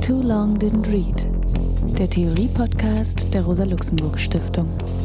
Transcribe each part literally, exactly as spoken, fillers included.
Too Long Didn't Read, der Theorie-Podcast der Rosa-Luxemburg-Stiftung.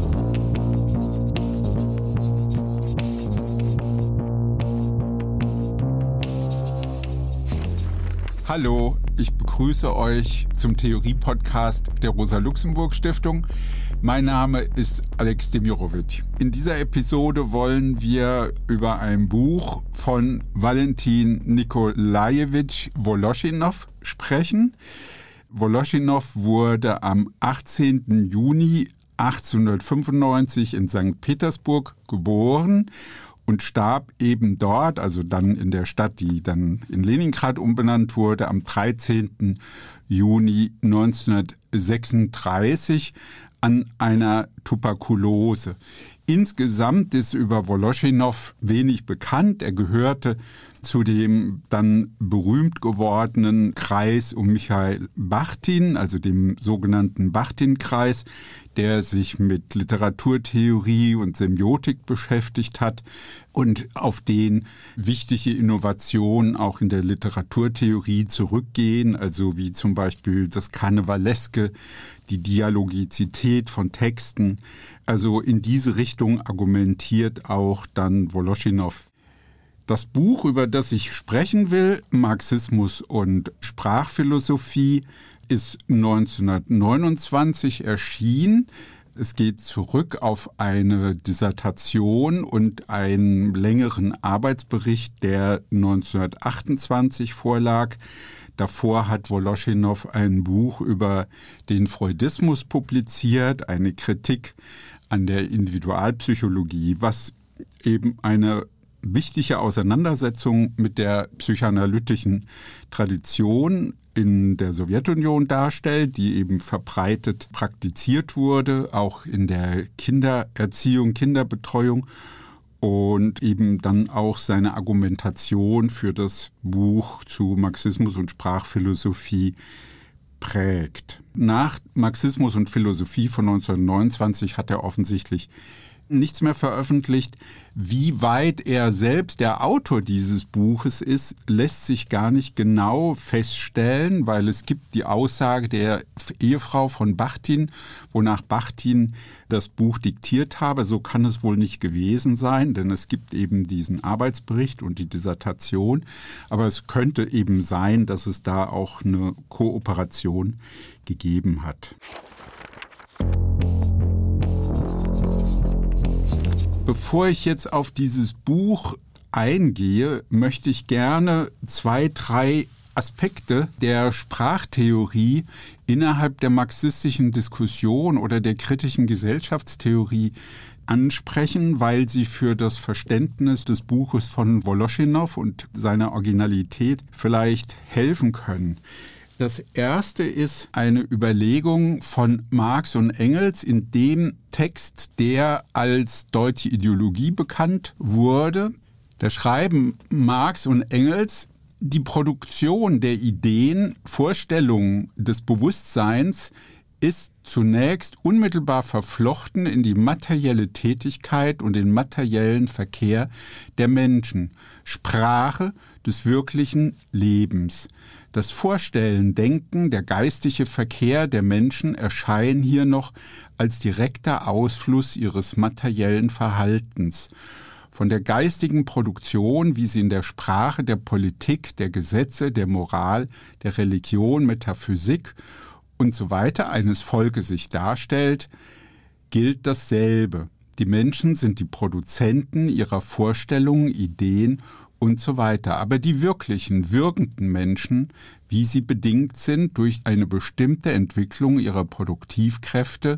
Hallo, ich begrüße euch zum Theorie-Podcast der Rosa-Luxemburg-Stiftung. Mein Name ist Alex Demirovic. In dieser Episode wollen wir über ein Buch von Valentin Nikolajewitsch Woloschinow sprechen. Woloschinow wurde am achtzehnten Juni achtzehnhundertfünfundneunzig in Sankt Petersburg geboren und starb eben dort, also dann in der Stadt, die dann in Leningrad umbenannt wurde, am dreizehnten Juni neunzehnhundertsechsunddreißig an einer Tuberkulose. Insgesamt ist über Woloschinow wenig bekannt. Er gehörte zu dem dann berühmt gewordenen Kreis um Michail Bachtin, also dem sogenannten Bachtin-Kreis, der sich mit Literaturtheorie und Semiotik beschäftigt hat und auf den wichtige Innovationen auch in der Literaturtheorie zurückgehen, also wie zum Beispiel das Karnevaleske, die Dialogizität von Texten. Also in diese Richtung argumentiert auch dann Woloschinow. Das Buch, über das ich sprechen will, Marxismus und Sprachphilosophie, ist neunzehnhundertneunundzwanzig erschienen. Es geht zurück auf eine Dissertation und einen längeren Arbeitsbericht, der neunzehnhundertachtundzwanzig vorlag. Davor hat Woloschinow ein Buch über den Freudismus publiziert, eine Kritik an der Individualpsychologie, was eben eine wichtige Auseinandersetzung mit der psychoanalytischen Tradition in der Sowjetunion darstellt, die eben verbreitet praktiziert wurde, auch in der Kindererziehung, Kinderbetreuung und eben dann auch seine Argumentation für das Buch zu Marxismus und Sprachphilosophie prägt. Nach Marxismus und Philosophie von neunzehnhundertneunundzwanzig hat er offensichtlich nichts mehr veröffentlicht. Wie weit er selbst der Autor dieses Buches ist, lässt sich gar nicht genau feststellen, weil es gibt die Aussage der Ehefrau von Bachtin, wonach Bachtin das Buch diktiert habe. So kann es wohl nicht gewesen sein, denn es gibt eben diesen Arbeitsbericht und die Dissertation. Aber es könnte eben sein, dass es da auch eine Kooperation gegeben hat. Bevor ich jetzt auf dieses Buch eingehe, möchte ich gerne zwei, drei Aspekte der Sprachtheorie innerhalb der marxistischen Diskussion oder der kritischen Gesellschaftstheorie ansprechen, weil sie für das Verständnis des Buches von Woloschinow und seiner Originalität vielleicht helfen können. Das erste ist eine Überlegung von Marx und Engels in dem Text, der als deutsche Ideologie bekannt wurde. Da schreiben Marx und Engels, die Produktion der Ideen, Vorstellungen des Bewusstseins ist zunächst unmittelbar verflochten in die materielle Tätigkeit und den materiellen Verkehr der Menschen, Sprache des wirklichen Lebens. Das Vorstellen, Denken, der geistige Verkehr der Menschen erscheinen hier noch als direkter Ausfluss ihres materiellen Verhaltens. Von der geistigen Produktion, wie sie in der Sprache, der Politik, der Gesetze, der Moral, der Religion, Metaphysik und so weiter eines Volkes sich darstellt, gilt dasselbe. Die Menschen sind die Produzenten ihrer Vorstellungen, Ideen und so weiter. Aber die wirklichen, wirkenden Menschen, wie sie bedingt sind durch eine bestimmte Entwicklung ihrer Produktivkräfte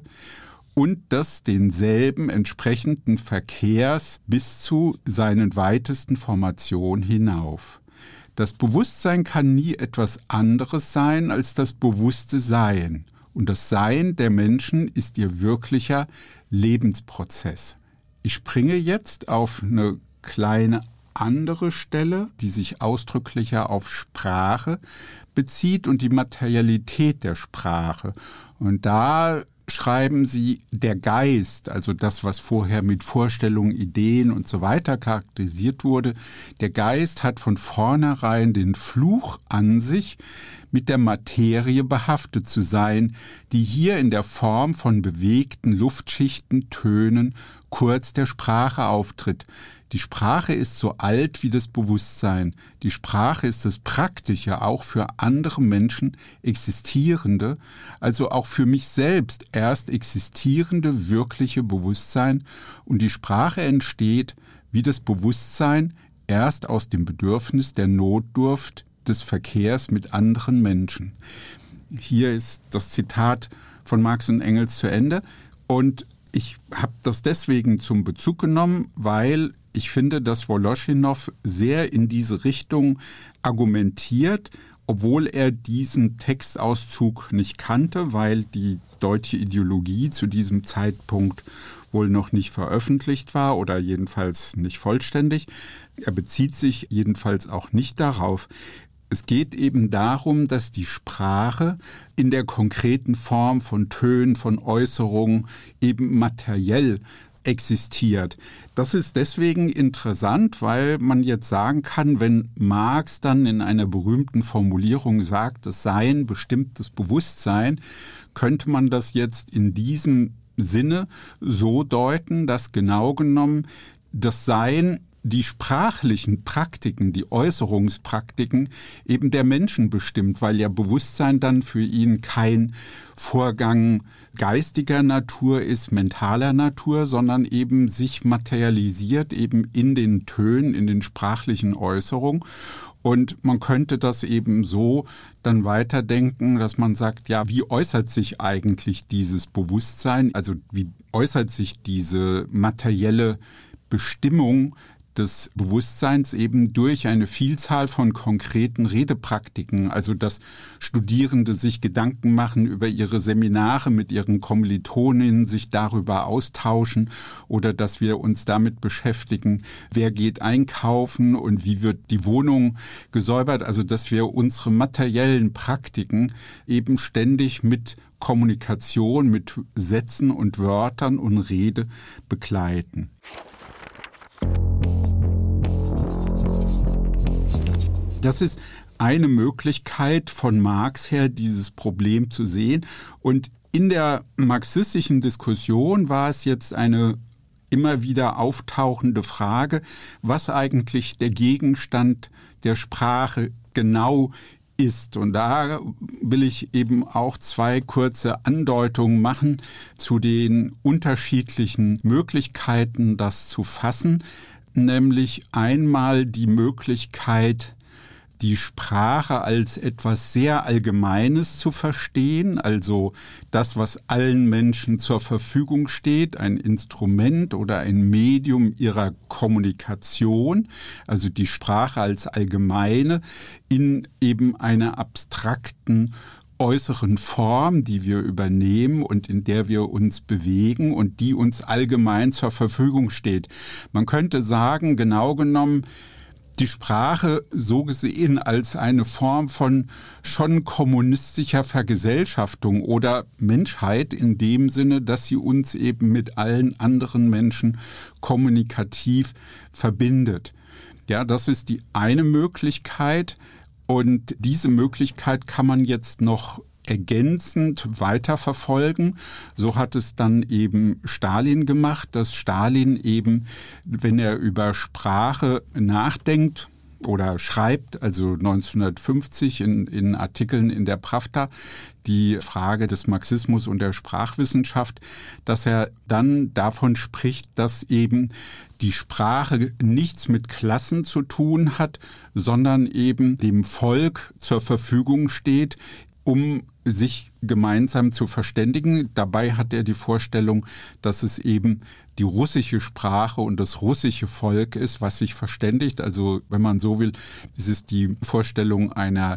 und des denselben entsprechenden Verkehrs bis zu seinen weitesten Formationen hinauf. Das Bewusstsein kann nie etwas anderes sein als das bewusste Sein. Und das Sein der Menschen ist ihr wirklicher Lebensprozess. Ich springe jetzt auf eine kleine andere Stelle, die sich ausdrücklicher auf Sprache bezieht und die Materialität der Sprache. Und da schreiben sie, der Geist, also das, was vorher mit Vorstellungen, Ideen und so weiter charakterisiert wurde, der Geist hat von vornherein den Fluch an sich, mit der Materie behaftet zu sein, die hier in der Form von bewegten Luftschichten, Tönen, kurz der Sprache auftritt. Die Sprache ist so alt wie das Bewusstsein. Die Sprache ist das Praktische, auch für andere Menschen existierende, also auch für mich selbst erst existierende, wirkliche Bewusstsein. Und die Sprache entsteht wie das Bewusstsein erst aus dem Bedürfnis der Notdurft des Verkehrs mit anderen Menschen. Hier ist das Zitat von Marx und Engels zu Ende. Und ich habe das deswegen zum Bezug genommen, weil ich finde, dass Woloschinow sehr in diese Richtung argumentiert, obwohl er diesen Textauszug nicht kannte, weil die deutsche Ideologie zu diesem Zeitpunkt wohl noch nicht veröffentlicht war oder jedenfalls nicht vollständig. Er bezieht sich jedenfalls auch nicht darauf. Es geht eben darum, dass die Sprache in der konkreten Form von Tönen, von Äußerungen eben materiell existiert. Das ist deswegen interessant, weil man jetzt sagen kann, wenn Marx dann in einer berühmten Formulierung sagt, es sei ein bestimmtes Bewusstsein, könnte man das jetzt in diesem Sinne so deuten, dass genau genommen das Sein die sprachlichen Praktiken, die Äußerungspraktiken eben der Menschen bestimmt, weil ja Bewusstsein dann für ihn kein Vorgang geistiger Natur ist, mentaler Natur, sondern eben sich materialisiert eben in den Tönen, in den sprachlichen Äußerungen. Und man könnte das eben so dann weiterdenken, dass man sagt, ja, wie äußert sich eigentlich dieses Bewusstsein? Also wie äußert sich diese materielle Bestimmung des Bewusstseins eben durch eine Vielzahl von konkreten Redepraktiken, also dass Studierende sich Gedanken machen über ihre Seminare mit ihren Kommilitoninnen, sich darüber austauschen oder dass wir uns damit beschäftigen, wer geht einkaufen und wie wird die Wohnung gesäubert, also dass wir unsere materiellen Praktiken eben ständig mit Kommunikation, mit Sätzen und Wörtern und Rede begleiten. Das ist eine Möglichkeit von Marx her, dieses Problem zu sehen. Und in der marxistischen Diskussion war es jetzt eine immer wieder auftauchende Frage, was eigentlich der Gegenstand der Sprache genau ist. Und da will ich eben auch zwei kurze Andeutungen machen zu den unterschiedlichen Möglichkeiten, das zu fassen. Nämlich einmal die Möglichkeit, die Sprache als etwas sehr Allgemeines zu verstehen, also das, was allen Menschen zur Verfügung steht, ein Instrument oder ein Medium ihrer Kommunikation, also die Sprache als allgemeine in eben einer abstrakten äußeren Form, die wir übernehmen und in der wir uns bewegen und die uns allgemein zur Verfügung steht. Man könnte sagen, genau genommen, die Sprache so gesehen als eine Form von schon kommunistischer Vergesellschaftung oder Menschheit in dem Sinne, dass sie uns eben mit allen anderen Menschen kommunikativ verbindet. Ja, das ist die eine Möglichkeit und diese Möglichkeit kann man jetzt noch ergänzend weiterverfolgen. So hat es dann eben Stalin gemacht, dass Stalin eben, wenn er über Sprache nachdenkt oder schreibt, also neunzehnhundertfünfzig in, in Artikeln in der Pravda, die Frage des Marxismus und der Sprachwissenschaft, dass er dann davon spricht, dass eben die Sprache nichts mit Klassen zu tun hat, sondern eben dem Volk zur Verfügung steht, um sich gemeinsam zu verständigen. Dabei hat er die Vorstellung, dass es eben die russische Sprache und das russische Volk ist, was sich verständigt. Also wenn man so will, ist es die Vorstellung einer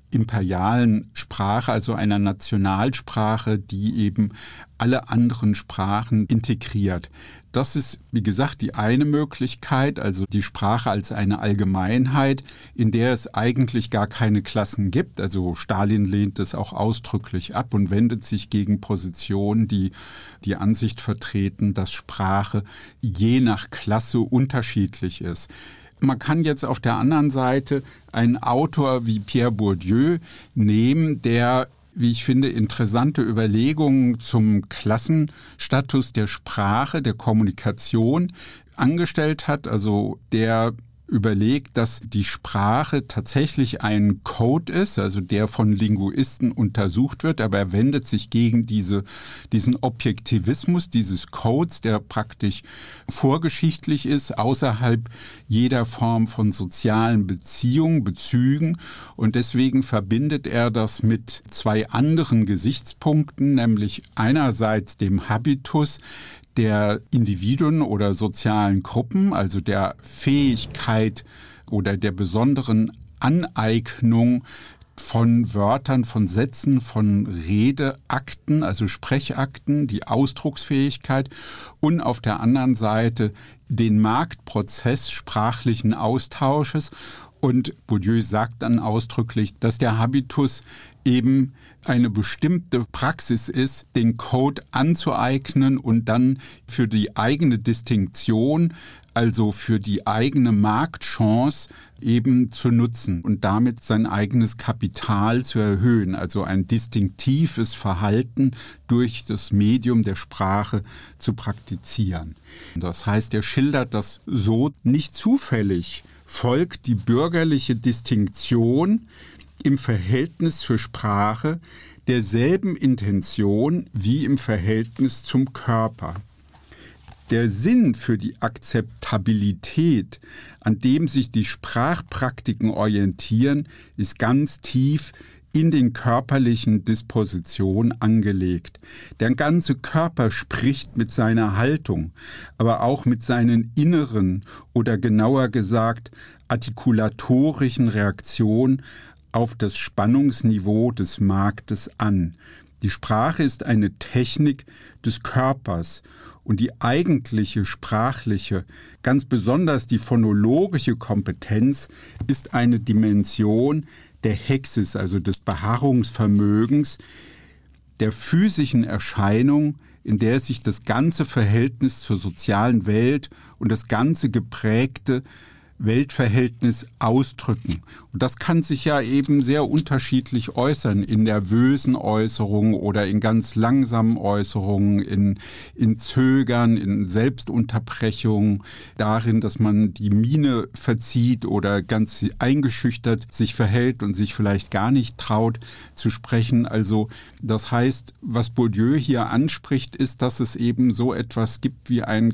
imperialen Sprache, also einer Nationalsprache, die eben alle anderen Sprachen integriert. Das ist, wie gesagt, die eine Möglichkeit, also die Sprache als eine Allgemeinheit, in der es eigentlich gar keine Klassen gibt. Also Stalin lehnt es auch ausdrücklich ab und wendet sich gegen Positionen, die die Ansicht vertreten, dass Sprache je nach Klasse unterschiedlich ist. Man kann jetzt auf der anderen Seite einen Autor wie Pierre Bourdieu nehmen, der, wie ich finde, interessante Überlegungen zum Klassenstatus der Sprache, der Kommunikation angestellt hat. Also der überlegt, dass die Sprache tatsächlich ein Code ist, also der von Linguisten untersucht wird, aber er wendet sich gegen diese, diesen Objektivismus dieses Codes, der praktisch vorgeschichtlich ist, außerhalb jeder Form von sozialen Beziehungen, Bezügen, und deswegen verbindet er das mit zwei anderen Gesichtspunkten, nämlich einerseits dem Habitus der Individuen oder sozialen Gruppen, also der Fähigkeit oder der besonderen Aneignung von Wörtern, von Sätzen, von Redeakten, also Sprechakten, die Ausdrucksfähigkeit, und auf der anderen Seite den Marktprozess sprachlichen Austausches. Und Bourdieu sagt dann ausdrücklich, dass der Habitus eben eine bestimmte Praxis ist, den Code anzueignen und dann für die eigene Distinktion, also für die eigene Marktchance eben zu nutzen und damit sein eigenes Kapital zu erhöhen, also ein distinktives Verhalten durch das Medium der Sprache zu praktizieren. Das heißt, er schildert das so: Nicht zufällig folgt die bürgerliche Distinktion im Verhältnis zur Sprache derselben Intention wie im Verhältnis zum Körper. Der Sinn für die Akzeptabilität, an dem sich die Sprachpraktiken orientieren, ist ganz tief in den körperlichen Dispositionen angelegt. Der ganze Körper spricht mit seiner Haltung, aber auch mit seinen inneren oder genauer gesagt artikulatorischen Reaktionen auf das Spannungsniveau des Marktes an. Die Sprache ist eine Technik des Körpers und die eigentliche sprachliche, ganz besonders die phonologische Kompetenz ist eine Dimension der Hexis, also des Beharrungsvermögens, der physischen Erscheinung, in der sich das ganze Verhältnis zur sozialen Welt und das ganze geprägte Weltverhältnis ausdrücken. Und das kann sich ja eben sehr unterschiedlich äußern, in nervösen Äußerungen oder in ganz langsamen Äußerungen, in, in Zögern, in Selbstunterbrechungen, darin, dass man die Miene verzieht oder ganz eingeschüchtert sich verhält und sich vielleicht gar nicht traut zu sprechen. Also das heißt, was Bourdieu hier anspricht, ist, dass es eben so etwas gibt wie ein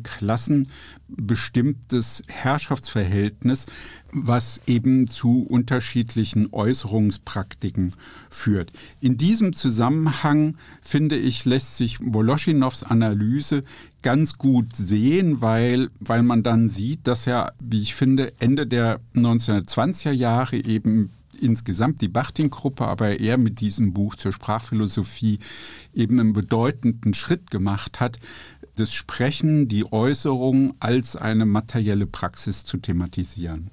klassenbestimmtes Herrschaftsverhältnis, was eben zu unterschiedlichen Äußerungspraktiken führt. In diesem Zusammenhang, finde ich, lässt sich Woloschinows Analyse ganz gut sehen, weil, weil man dann sieht, dass er, wie ich finde, Ende der neunzehnhundertzwanziger Jahre eben insgesamt die Bachtin-Gruppe, aber er mit diesem Buch zur Sprachphilosophie eben einen bedeutenden Schritt gemacht hat, das Sprechen, die Äußerung als eine materielle Praxis zu thematisieren.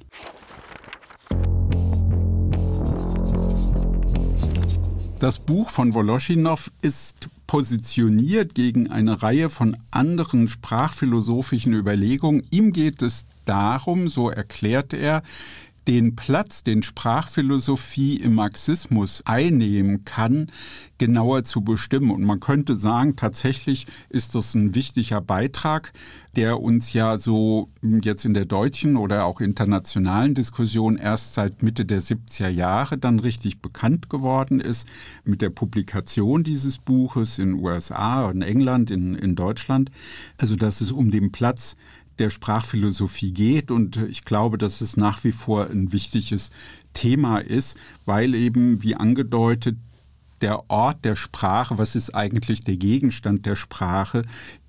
Das Buch von Woloschinow ist positioniert gegen eine Reihe von anderen sprachphilosophischen Überlegungen. Ihm geht es darum, so erklärt er, den Platz, den Sprachphilosophie im Marxismus einnehmen kann, genauer zu bestimmen. Und man könnte sagen, tatsächlich ist das ein wichtiger Beitrag, der uns ja so jetzt in der deutschen oder auch internationalen Diskussion erst seit Mitte der siebziger Jahre dann richtig bekannt geworden ist, mit der Publikation dieses Buches in den U S A, in England, in, in Deutschland. Also dass es um den Platz der Sprachphilosophie geht, und ich glaube, dass es nach wie vor ein wichtiges Thema ist, weil eben, wie angedeutet, der Ort der Sprache, was ist eigentlich der Gegenstand der Sprache,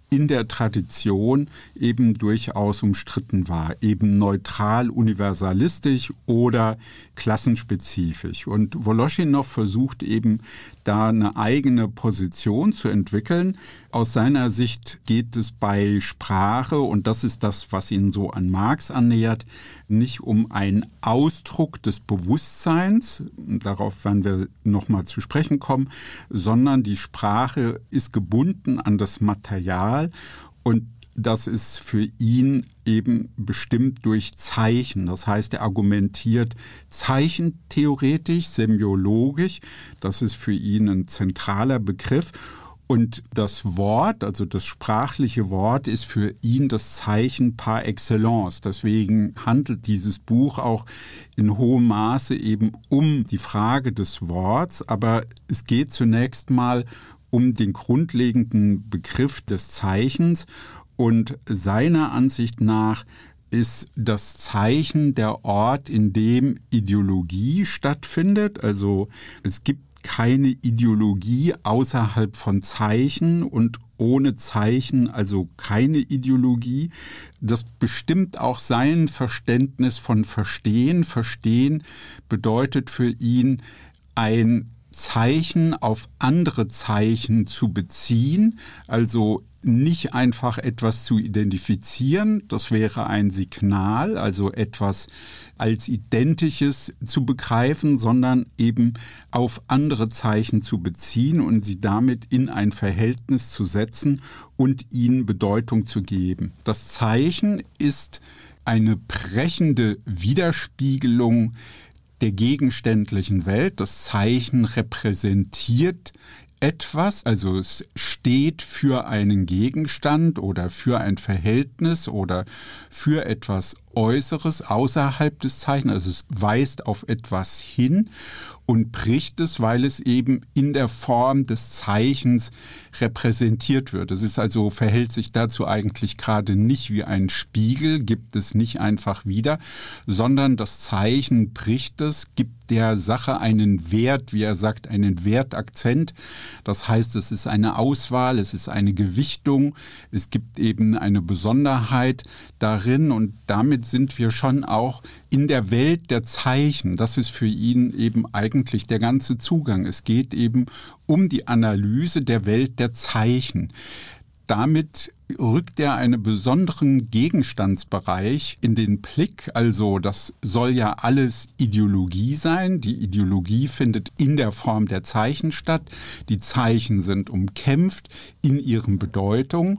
in der Tradition eben durchaus umstritten war, eben neutral, universalistisch oder klassenspezifisch. Und Woloschinow versucht eben da eine eigene Position zu entwickeln. Aus seiner Sicht geht es bei Sprache, und das ist das, was ihn so an Marx annähert, nicht um einen Ausdruck des Bewusstseins, darauf werden wir nochmal zu sprechen kommen, sondern die Sprache ist gebunden an das Material, und das ist für ihn eben bestimmt durch Zeichen. Das heißt, er argumentiert zeichentheoretisch, semiologisch. Das ist für ihn ein zentraler Begriff. Und das Wort, also das sprachliche Wort, ist für ihn das Zeichen par excellence. Deswegen handelt dieses Buch auch in hohem Maße eben um die Frage des Worts. Aber es geht zunächst mal um den grundlegenden Begriff des Zeichens. Und seiner Ansicht nach ist das Zeichen der Ort, in dem Ideologie stattfindet. Also es gibt keine Ideologie außerhalb von Zeichen und ohne Zeichen also keine Ideologie. Das bestimmt auch sein Verständnis von Verstehen. Verstehen bedeutet für ihn ein Zeichen auf andere Zeichen zu beziehen, also nicht einfach etwas zu identifizieren, das wäre ein Signal, also etwas als Identisches zu begreifen, sondern eben auf andere Zeichen zu beziehen und sie damit in ein Verhältnis zu setzen und ihnen Bedeutung zu geben. Das Zeichen ist eine brechende Widerspiegelung der gegenständlichen Welt. Das Zeichen repräsentiert etwas, also es steht für einen Gegenstand oder für ein Verhältnis oder für etwas Äußeres außerhalb des Zeichens. Also es weist auf etwas hin und bricht es, weil es eben in der Form des Zeichens repräsentiert wird. Es ist also, verhält sich dazu eigentlich gerade nicht wie ein Spiegel, gibt es nicht einfach wieder, sondern das Zeichen bricht es, gibt der Sache einen Wert, wie er sagt, einen Wertakzent. Das heißt, es ist eine Auswahl, es ist eine Gewichtung, es gibt eben eine Besonderheit darin und damit sind wir schon auch in der Welt der Zeichen. Das ist für ihn eben eigentlich der ganze Zugang. Es geht eben um die Analyse der Welt der Zeichen. Damit rückt er einen besonderen Gegenstandsbereich in den Blick. Also das soll ja alles Ideologie sein. Die Ideologie findet in der Form der Zeichen statt. Die Zeichen sind umkämpft in ihren Bedeutungen.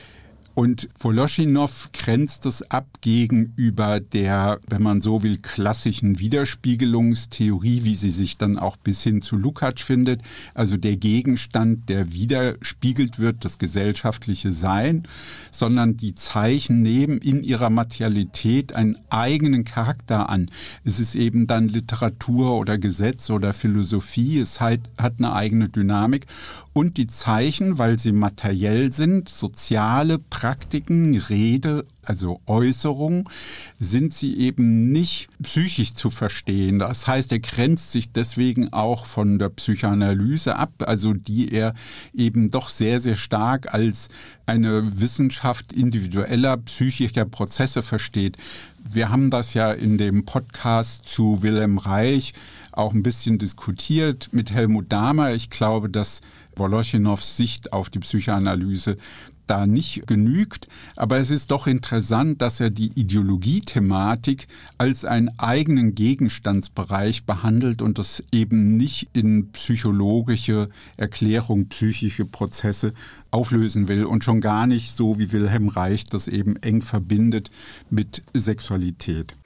Und Woloschinow grenzt es ab gegenüber der, wenn man so will, klassischen Widerspiegelungstheorie, wie sie sich dann auch bis hin zu Lukács findet, also der Gegenstand, der widerspiegelt wird, das gesellschaftliche Sein, sondern die Zeichen nehmen in ihrer Materialität einen eigenen Charakter an. Es ist eben dann Literatur oder Gesetz oder Philosophie, es hat, hat eine eigene Dynamik. Und die Zeichen, weil sie materiell sind, soziale Praktiken, Rede, also Äußerung, sind sie eben nicht psychisch zu verstehen. Das heißt, er grenzt sich deswegen auch von der Psychoanalyse ab, also die er eben doch sehr, sehr stark als eine Wissenschaft individueller psychischer Prozesse versteht. Wir haben das ja in dem Podcast zu Wilhelm Reich auch ein bisschen diskutiert mit Helmut Dahmer. Ich glaube, dass Woloschinows Sicht auf die Psychoanalyse da nicht genügt, aber es ist doch interessant, dass er die Ideologiethematik als einen eigenen Gegenstandsbereich behandelt und das eben nicht in psychologische Erklärung, psychische Prozesse auflösen will und schon gar nicht so wie Wilhelm Reich das eben eng verbindet mit Sexualität.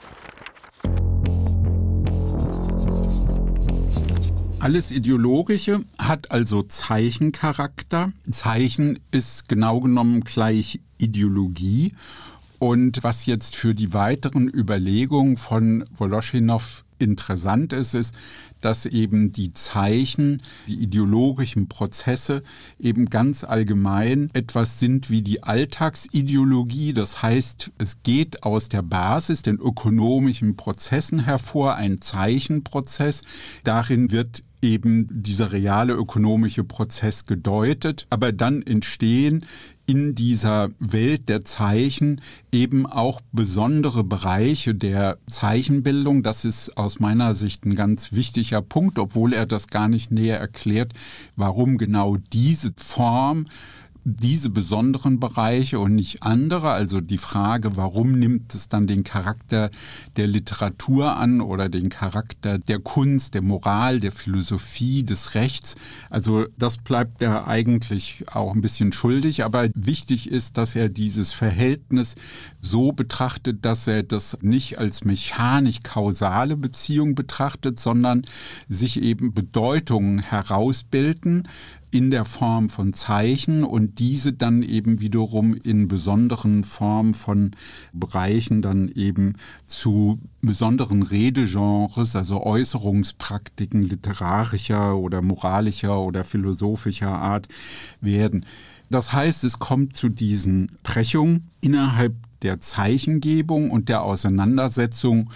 Alles Ideologische hat also Zeichencharakter. Zeichen ist genau genommen gleich Ideologie. Und was jetzt für die weiteren Überlegungen von Woloschinow interessant ist, ist, dass eben die Zeichen, die ideologischen Prozesse eben ganz allgemein etwas sind wie die Alltagsideologie. Das heißt, es geht aus der Basis, den ökonomischen Prozessen hervor, ein Zeichenprozess. Darin wird eben dieser reale ökonomische Prozess gedeutet, aber dann entstehen in dieser Welt der Zeichen eben auch besondere Bereiche der Zeichenbildung. Das ist aus meiner Sicht ein ganz wichtiger Punkt, obwohl er das gar nicht näher erklärt, warum genau diese Form, diese besonderen Bereiche und nicht andere. Also die Frage, warum nimmt es dann den Charakter der Literatur an oder den Charakter der Kunst, der Moral, der Philosophie, des Rechts. Also das bleibt er eigentlich auch ein bisschen schuldig. Aber wichtig ist, dass er dieses Verhältnis so betrachtet, dass er das nicht als mechanisch-kausale Beziehung betrachtet, sondern sich eben Bedeutungen herausbilden in der Form von Zeichen und diese dann eben wiederum in besonderen Formen von Bereichen dann eben zu besonderen Redegenres, also Äußerungspraktiken literarischer oder moralischer oder philosophischer Art werden. Das heißt, es kommt zu diesen Brechungen innerhalb der Zeichengebung und der Auseinandersetzung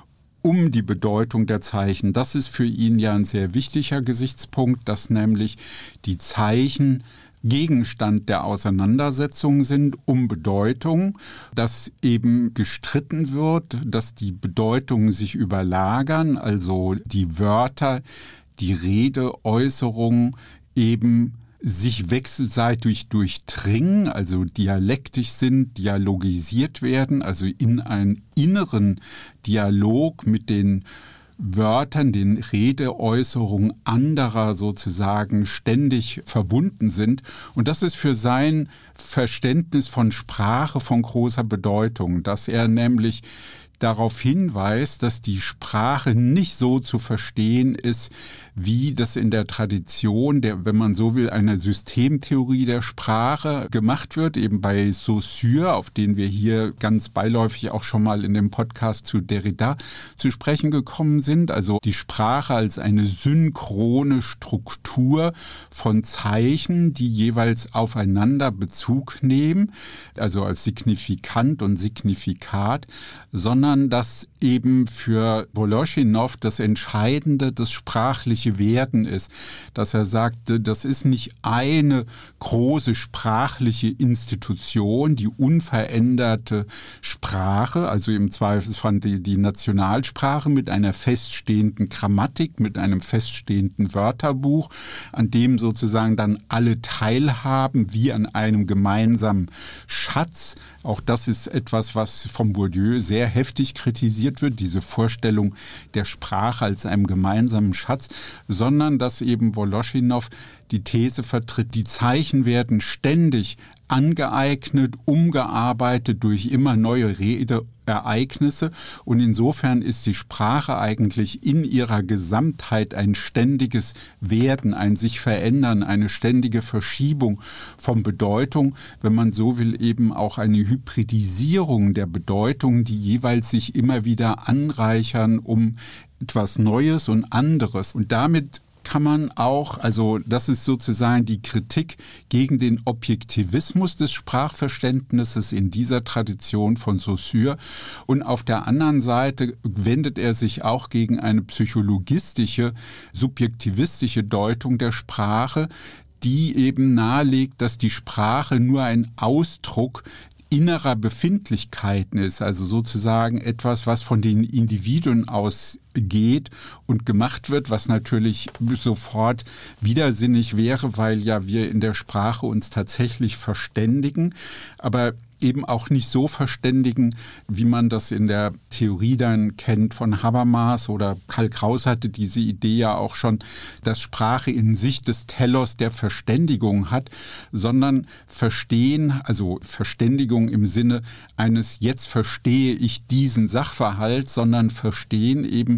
um die Bedeutung der Zeichen. Das ist für ihn ja ein sehr wichtiger Gesichtspunkt, dass nämlich die Zeichen Gegenstand der Auseinandersetzung sind um Bedeutung, dass eben gestritten wird, dass die Bedeutungen sich überlagern, also die Wörter, die Redeäußerungen eben sich wechselseitig durchdringen, also dialektisch sind, dialogisiert werden, also in einen inneren Dialog mit den Wörtern, den Redeäußerungen anderer sozusagen ständig verbunden sind. Und das ist für sein Verständnis von Sprache von großer Bedeutung, dass er nämlich darauf hinweist, dass die Sprache nicht so zu verstehen ist, wie das in der Tradition, der, wenn man so will, einer Systemtheorie der Sprache gemacht wird, eben bei Saussure, auf den wir hier ganz beiläufig auch schon mal in dem Podcast zu Derrida zu sprechen gekommen sind. Also die Sprache als eine synchrone Struktur von Zeichen, die jeweils aufeinander Bezug nehmen, also als Signifikant und Signifikat, sondern dass eben für Woloschinow das Entscheidende das sprachliche Werden ist, dass er sagte, das ist nicht eine große sprachliche Institution, die unveränderte Sprache, also im Zweifelsfall die, die Nationalsprache mit einer feststehenden Grammatik, mit einem feststehenden Wörterbuch, an dem sozusagen dann alle teilhaben, wie an einem gemeinsamen Schatz. Auch das ist etwas, was vom Bourdieu sehr heftig kritisiert wird, diese Vorstellung der Sprache als einem gemeinsamen Schatz, sondern dass eben Woloschinow die These vertritt, die Zeichen werden ständig angeeignet, umgearbeitet durch immer neue Redeereignisse und insofern ist die Sprache eigentlich in ihrer Gesamtheit ein ständiges Werden, ein sich verändern, eine ständige Verschiebung von Bedeutung, wenn man so will, eben auch eine Hybridisierung der Bedeutung, die jeweils sich immer wieder anreichern um etwas Neues und anderes. Und damit kann man auch, also das ist sozusagen die Kritik gegen den Objektivismus des Sprachverständnisses in dieser Tradition von Saussure. Und auf der anderen Seite wendet er sich auch gegen eine psychologistische, subjektivistische Deutung der Sprache, die eben nahelegt, dass die Sprache nur ein Ausdruck innerer Befindlichkeiten ist, also sozusagen etwas, was von den Individuen ausgeht und gemacht wird, was natürlich sofort widersinnig wäre, weil ja wir in der Sprache uns tatsächlich verständigen, aber eben auch nicht so verständigen, wie man das in der Theorie dann kennt von Habermas, oder Karl Kraus hatte diese Idee ja auch schon, dass Sprache in sich des Telos der Verständigung hat, sondern Verstehen, also Verständigung im Sinne eines jetzt verstehe ich diesen Sachverhalt, sondern Verstehen eben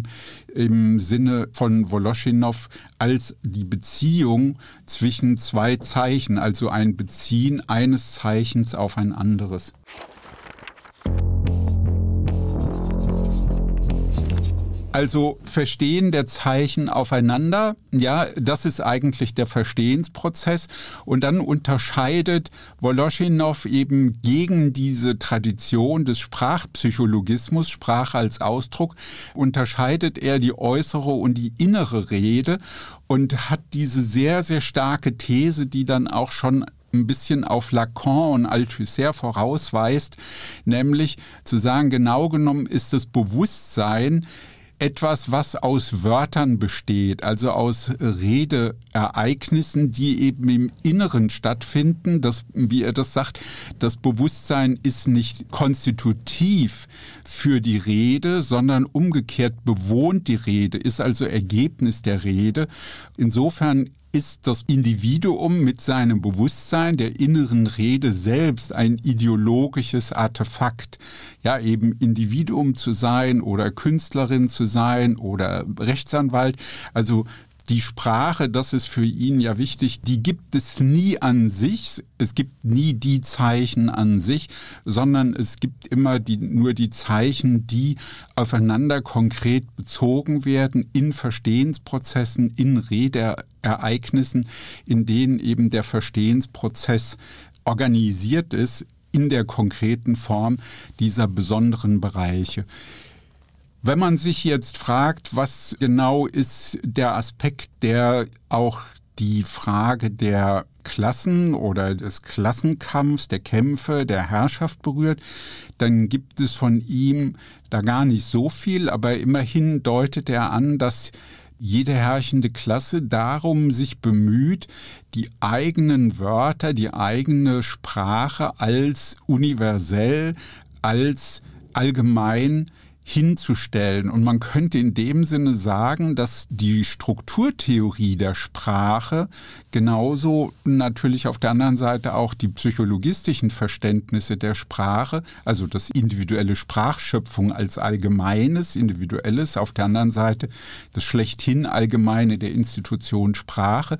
im Sinne von Woloschinow als die Beziehung zwischen zwei Zeichen, also ein Beziehen eines Zeichens auf ein anderes. Also Verstehen der Zeichen aufeinander, ja, das ist eigentlich der Verstehensprozess. Und dann unterscheidet Woloschinow eben gegen diese Tradition des Sprachpsychologismus, Sprache als Ausdruck, unterscheidet er die äußere und die innere Rede und hat diese sehr, sehr starke These, die dann auch schon ein bisschen auf Lacan und Althusser vorausweist, nämlich zu sagen, genau genommen ist das Bewusstsein etwas, was aus Wörtern besteht, also aus Redeereignissen, die eben im Inneren stattfinden. Das, wie er das sagt, das Bewusstsein ist nicht konstitutiv für die Rede, sondern umgekehrt bewohnt die Rede, ist also Ergebnis der Rede. Insofern ist das Individuum mit seinem Bewusstsein der inneren Rede selbst ein ideologisches Artefakt. Ja, eben Individuum zu sein oder Künstlerin zu sein oder Rechtsanwalt. Also die Sprache, das ist für ihn ja wichtig, die gibt es nie an sich. Es gibt nie die Zeichen an sich, sondern es gibt immer die, nur die Zeichen, die aufeinander konkret bezogen werden in Verstehensprozessen, in Redeereignissen, in denen eben der Verstehensprozess organisiert ist in der konkreten Form dieser besonderen Bereiche. Wenn man sich jetzt fragt, was genau ist der Aspekt, der auch die Frage der Klassen oder des Klassenkampfs, der Kämpfe, der Herrschaft berührt, dann gibt es von ihm da gar nicht so viel, aber immerhin deutet er an, dass jede herrschende Klasse darum sich bemüht, die eigenen Wörter, die eigene Sprache als universell, als allgemein hinzustellen. Und man könnte in dem Sinne sagen, dass die Strukturtheorie der Sprache genauso natürlich auf der anderen Seite auch die psychologistischen Verständnisse der Sprache, also das individuelle Sprachschöpfung als allgemeines, individuelles, auf der anderen Seite das schlechthin Allgemeine der Institution Sprache,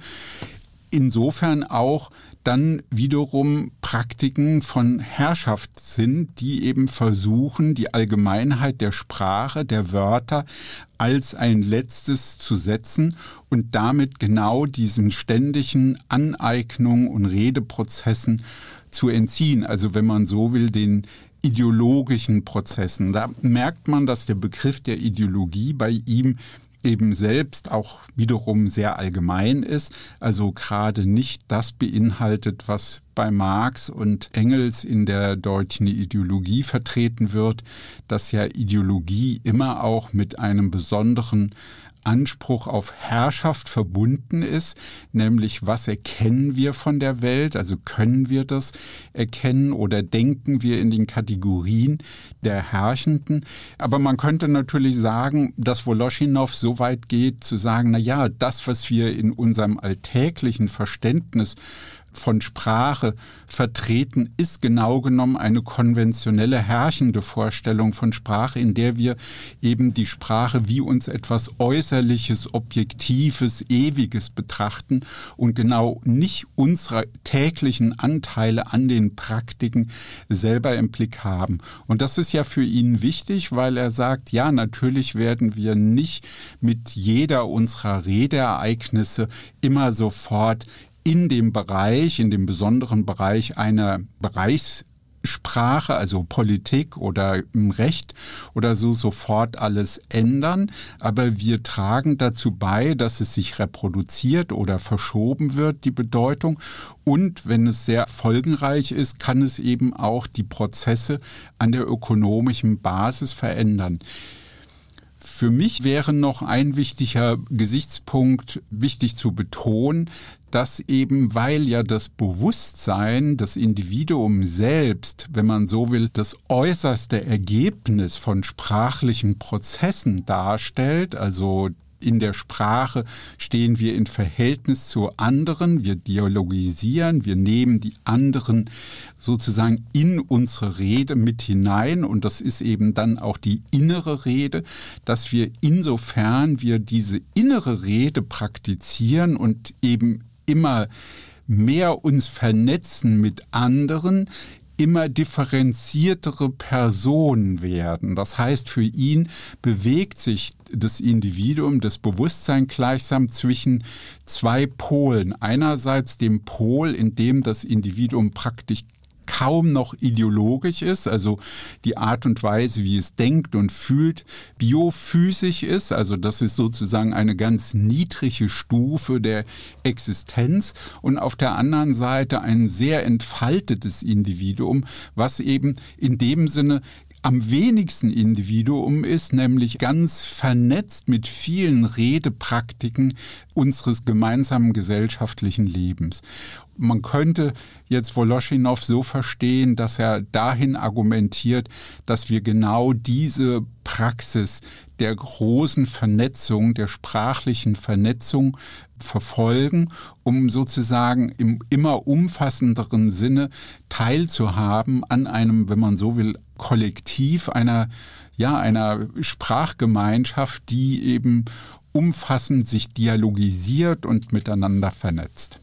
insofern auch dann wiederum Praktiken von Herrschaft sind, die eben versuchen, die Allgemeinheit der Sprache, der Wörter als ein Letztes zu setzen und damit genau diesen ständigen Aneignungen und Redeprozessen zu entziehen. Also wenn man so will, den ideologischen Prozessen. Da merkt man, dass der Begriff der Ideologie bei ihm eben selbst auch wiederum sehr allgemein ist, also gerade nicht das beinhaltet, was bei Marx und Engels in der deutschen Ideologie vertreten wird, dass ja Ideologie immer auch mit einem besonderen Anspruch auf Herrschaft verbunden ist, nämlich was erkennen wir von der Welt, also können wir das erkennen oder denken wir in den Kategorien der Herrschenden. Aber man könnte natürlich sagen, dass Woloschinow so weit geht, zu sagen, na ja, das, was wir in unserem alltäglichen Verständnis von Sprache vertreten, ist genau genommen eine konventionelle herrschende Vorstellung von Sprache, in der wir eben die Sprache wie uns etwas Äußerliches, Objektives, Ewiges betrachten und genau nicht unsere täglichen Anteile an den Praktiken selber im Blick haben. Und das ist ja für ihn wichtig, weil er sagt, ja, natürlich werden wir nicht mit jeder unserer Redeereignisse immer sofort in dem Bereich, in dem besonderen Bereich einer Bereichssprache, also Politik oder Recht oder so, sofort alles ändern. Aber wir tragen dazu bei, dass es sich reproduziert oder verschoben wird, die Bedeutung. Und wenn es sehr folgenreich ist, kann es eben auch die Prozesse an der ökonomischen Basis verändern. Für mich wäre noch ein wichtiger Gesichtspunkt wichtig zu betonen, dass eben, weil ja das Bewusstsein, das Individuum selbst, wenn man so will, das äußerste Ergebnis von sprachlichen Prozessen darstellt, also in der Sprache stehen wir in Verhältnis zu anderen, wir dialogisieren, wir nehmen die anderen sozusagen in unsere Rede mit hinein und das ist eben dann auch die innere Rede, dass wir insofern wir diese innere Rede praktizieren und eben immer mehr uns vernetzen mit anderen, immer differenziertere Personen werden. Das heißt, für ihn bewegt sich das Individuum, das Bewusstsein gleichsam zwischen zwei Polen. Einerseits dem Pol, in dem das Individuum praktisch kaum noch ideologisch ist, also die Art und Weise, wie es denkt und fühlt, biophysisch ist, also das ist sozusagen eine ganz niedrige Stufe der Existenz, und auf der anderen Seite ein sehr entfaltetes Individuum, was eben in dem Sinne am wenigsten Individuum ist, nämlich ganz vernetzt mit vielen Redepraktiken unseres gemeinsamen gesellschaftlichen Lebens. Man könnte jetzt Woloschinow so verstehen, dass er dahin argumentiert, dass wir genau diese Praxis der großen Vernetzung, der sprachlichen Vernetzung verfolgen, um sozusagen im immer umfassenderen Sinne teilzuhaben an einem, wenn man so will, Kollektiv, einer, ja, einer Sprachgemeinschaft, die eben umfassend sich dialogisiert und miteinander vernetzt.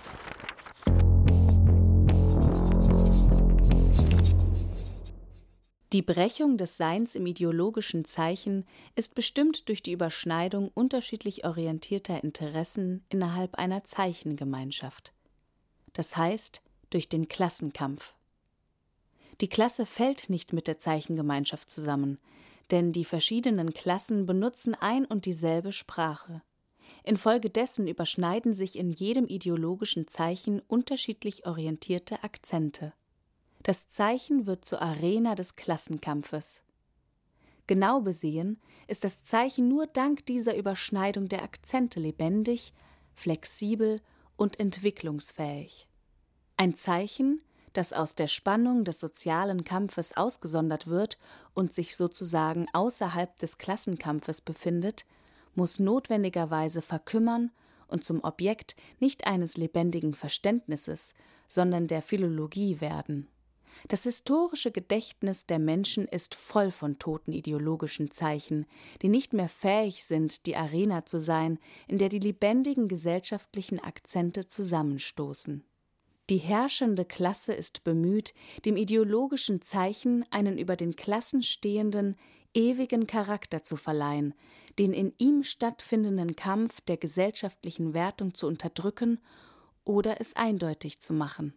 Die Brechung des Seins im ideologischen Zeichen ist bestimmt durch die Überschneidung unterschiedlich orientierter Interessen innerhalb einer Zeichengemeinschaft. Das heißt, durch den Klassenkampf. Die Klasse fällt nicht mit der Zeichengemeinschaft zusammen, denn die verschiedenen Klassen benutzen ein und dieselbe Sprache. Infolgedessen überschneiden sich in jedem ideologischen Zeichen unterschiedlich orientierte Akzente. Das Zeichen wird zur Arena des Klassenkampfes. Genau besehen ist das Zeichen nur dank dieser Überschneidung der Akzente lebendig, flexibel und entwicklungsfähig. Ein Zeichen, das aus der Spannung des sozialen Kampfes ausgesondert wird und sich sozusagen außerhalb des Klassenkampfes befindet, muss notwendigerweise verkümmern und zum Objekt nicht eines lebendigen Verständnisses, sondern der Philologie werden. Das historische Gedächtnis der Menschen ist voll von toten ideologischen Zeichen, die nicht mehr fähig sind, die Arena zu sein, in der die lebendigen gesellschaftlichen Akzente zusammenstoßen. Die herrschende Klasse ist bemüht, dem ideologischen Zeichen einen über den Klassen stehenden, ewigen Charakter zu verleihen, den in ihm stattfindenden Kampf der gesellschaftlichen Wertung zu unterdrücken oder es eindeutig zu machen.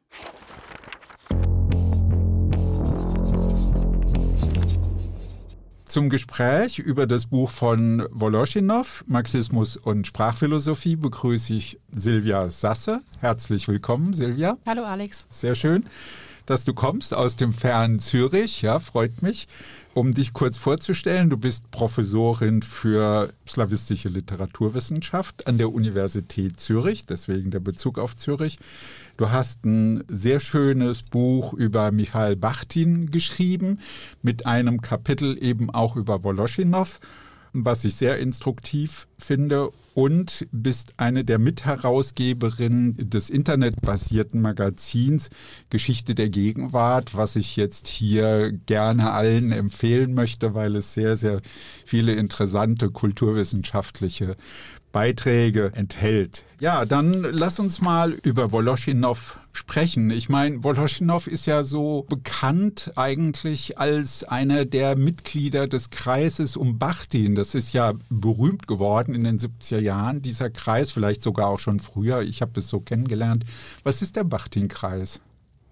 Zum Gespräch über das Buch von Woloschinow, Marxismus und Sprachphilosophie, begrüße ich Silvia Sasse. Herzlich willkommen, Silvia. Hallo, Alex. Sehr schön, dass du kommst aus dem fernen Zürich. Ja, freut mich. Um dich kurz vorzustellen, du bist Professorin für slawistische Literaturwissenschaft an der Universität Zürich, deswegen der Bezug auf Zürich. Du hast ein sehr schönes Buch über Michail Bachtin geschrieben, mit einem Kapitel eben auch über Woloschinow, was ich sehr instruktiv finde, und bist eine der Mitherausgeberinnen des internetbasierten Magazins Geschichte der Gegenwart, was ich jetzt hier gerne allen empfehlen möchte, weil es sehr, sehr viele interessante kulturwissenschaftliche Beiträge enthält. Ja, dann lass uns mal über Woloschinow sprechen. Ich meine, Woloschinow ist ja so bekannt eigentlich als einer der Mitglieder des Kreises um Bachtin. Das ist ja berühmt geworden in den siebziger Jahren, dieser Kreis, vielleicht sogar auch schon früher. Ich habe es so kennengelernt. Was ist der Bachtin-Kreis?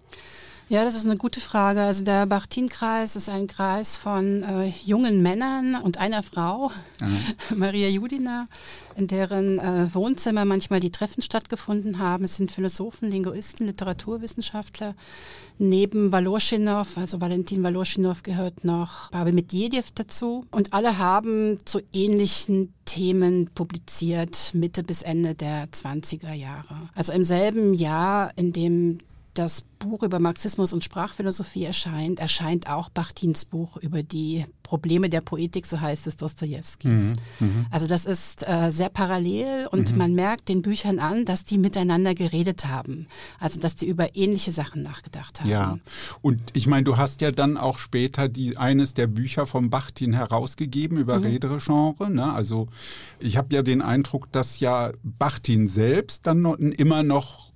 Ja, das ist eine gute Frage. Also der Bachtin-Kreis ist ein Kreis von äh, jungen Männern und einer Frau, ja. Maria Judina, in deren äh, Wohnzimmer manchmal die Treffen stattgefunden haben. Es sind Philosophen, Linguisten, Literaturwissenschaftler. Neben Woloschinow, also Valentin Woloschinow, gehört noch Pavel Medvedev dazu. Und alle haben zu ähnlichen Themen publiziert, Mitte bis Ende der zwanziger Jahre. Also im selben Jahr, in dem das Buch über Marxismus und Sprachphilosophie erscheint, erscheint auch Bachtins Buch über die Probleme der Poetik, so heißt es, Dostojewskis. Mhm, also das ist äh, sehr parallel und mhm. man merkt den Büchern an, dass die miteinander geredet haben. Also dass die über ähnliche Sachen nachgedacht haben. Ja, und ich meine, du hast ja dann auch später die, eines der Bücher von Bachtin herausgegeben über mhm. Rederegenre. Ne? Also ich habe ja den Eindruck, dass ja Bachtin selbst dann noch, immer noch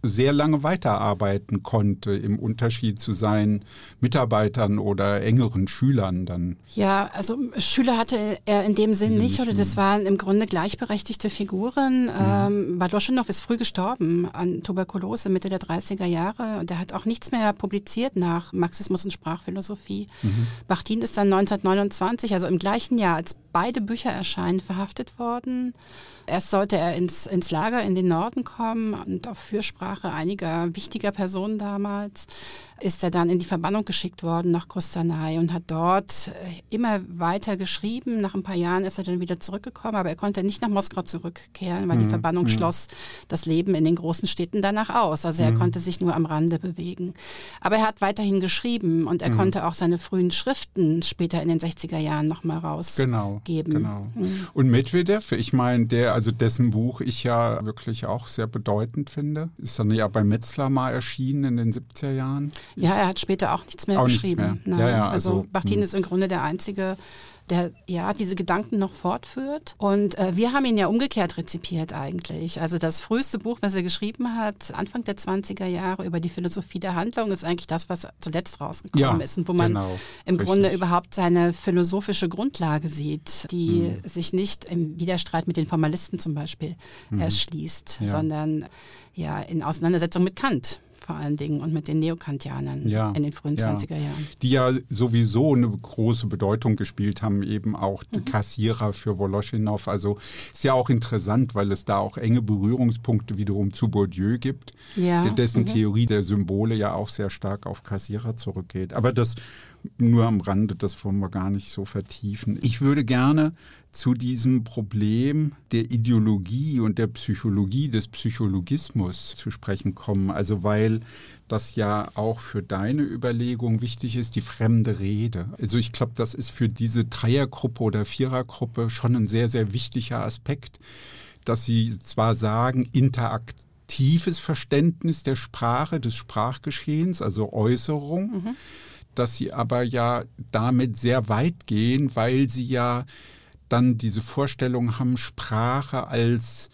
sehr lange weiterarbeiten konnte, im Unterschied zu seinen Mitarbeitern oder engeren Schülern dann. Ja, also Schüler hatte er in dem Sinn nicht, oder das waren im Grunde gleichberechtigte Figuren. Mhm. Ähm, Woloschinow ist früh gestorben an Tuberkulose, Mitte der dreißiger Jahre, und er hat auch nichts mehr publiziert nach Marxismus und Sprachphilosophie. Mhm. Bachtin ist dann neunzehnhundertneunundzwanzig, also im gleichen Jahr, als beide Bücher erscheinen, verhaftet worden. Erst sollte er ins, ins Lager in den Norden kommen, und auf Fürsprache einiger wichtiger Personen damals ist er dann in die Verbannung geschickt worden nach Kostanai und hat dort immer weiter geschrieben. Nach ein paar Jahren ist er dann wieder zurückgekommen, aber er konnte nicht nach Moskau zurückkehren, weil mhm. die Verbannung mhm. schloss das Leben in den großen Städten danach aus. Also er mhm. konnte sich nur am Rande bewegen. Aber er hat weiterhin geschrieben, und er mhm. konnte auch seine frühen Schriften später in den sechziger Jahren nochmal rausgeben. Genau, genau. Mhm. Und Medvedev, ich meine, der, also dessen Buch ich ja wirklich auch sehr bedeutend finde, ist dann ja bei Metzler mal erschienen in den siebziger Jahren. Ja, er hat später auch nichts mehr auch geschrieben. Nichts mehr. Ja, ja, also, also Bachtin mh. ist im Grunde der Einzige, der ja diese Gedanken noch fortführt. Und äh, wir haben ihn ja umgekehrt rezipiert eigentlich. Also das früheste Buch, was er geschrieben hat, Anfang der zwanziger Jahre, über die Philosophie der Handlung, ist eigentlich das, was zuletzt rausgekommen ja, ist. Und wo man genau, im richtig. Grunde überhaupt seine philosophische Grundlage sieht, die mhm. sich nicht im Widerstreit mit den Formalisten zum Beispiel mhm. erschließt, ja. sondern ja in Auseinandersetzung mit Kant vor allen Dingen und mit den Neokantianern ja, in den frühen ja. zwanziger Jahren. Die ja sowieso eine große Bedeutung gespielt haben, eben auch die mhm. Kassierer für Woloschinow. Also ist ja auch interessant, weil es da auch enge Berührungspunkte wiederum zu Bourdieu gibt, ja. dessen mhm. Theorie der Symbole ja auch sehr stark auf Kassierer zurückgeht. Aber das nur am Rande, das wollen wir gar nicht so vertiefen. Ich würde gerne zu diesem Problem der Ideologie und der Psychologie, des Psychologismus zu sprechen kommen. Also weil das ja auch für deine Überlegung wichtig ist, die fremde Rede. Also ich glaube, das ist für diese Dreiergruppe oder Vierergruppe schon ein sehr, sehr wichtiger Aspekt, dass sie zwar sagen, interaktives Verständnis der Sprache, des Sprachgeschehens, also Äußerung, mhm. dass sie aber ja damit sehr weit gehen, weil sie ja dann diese Vorstellung haben, Sprache als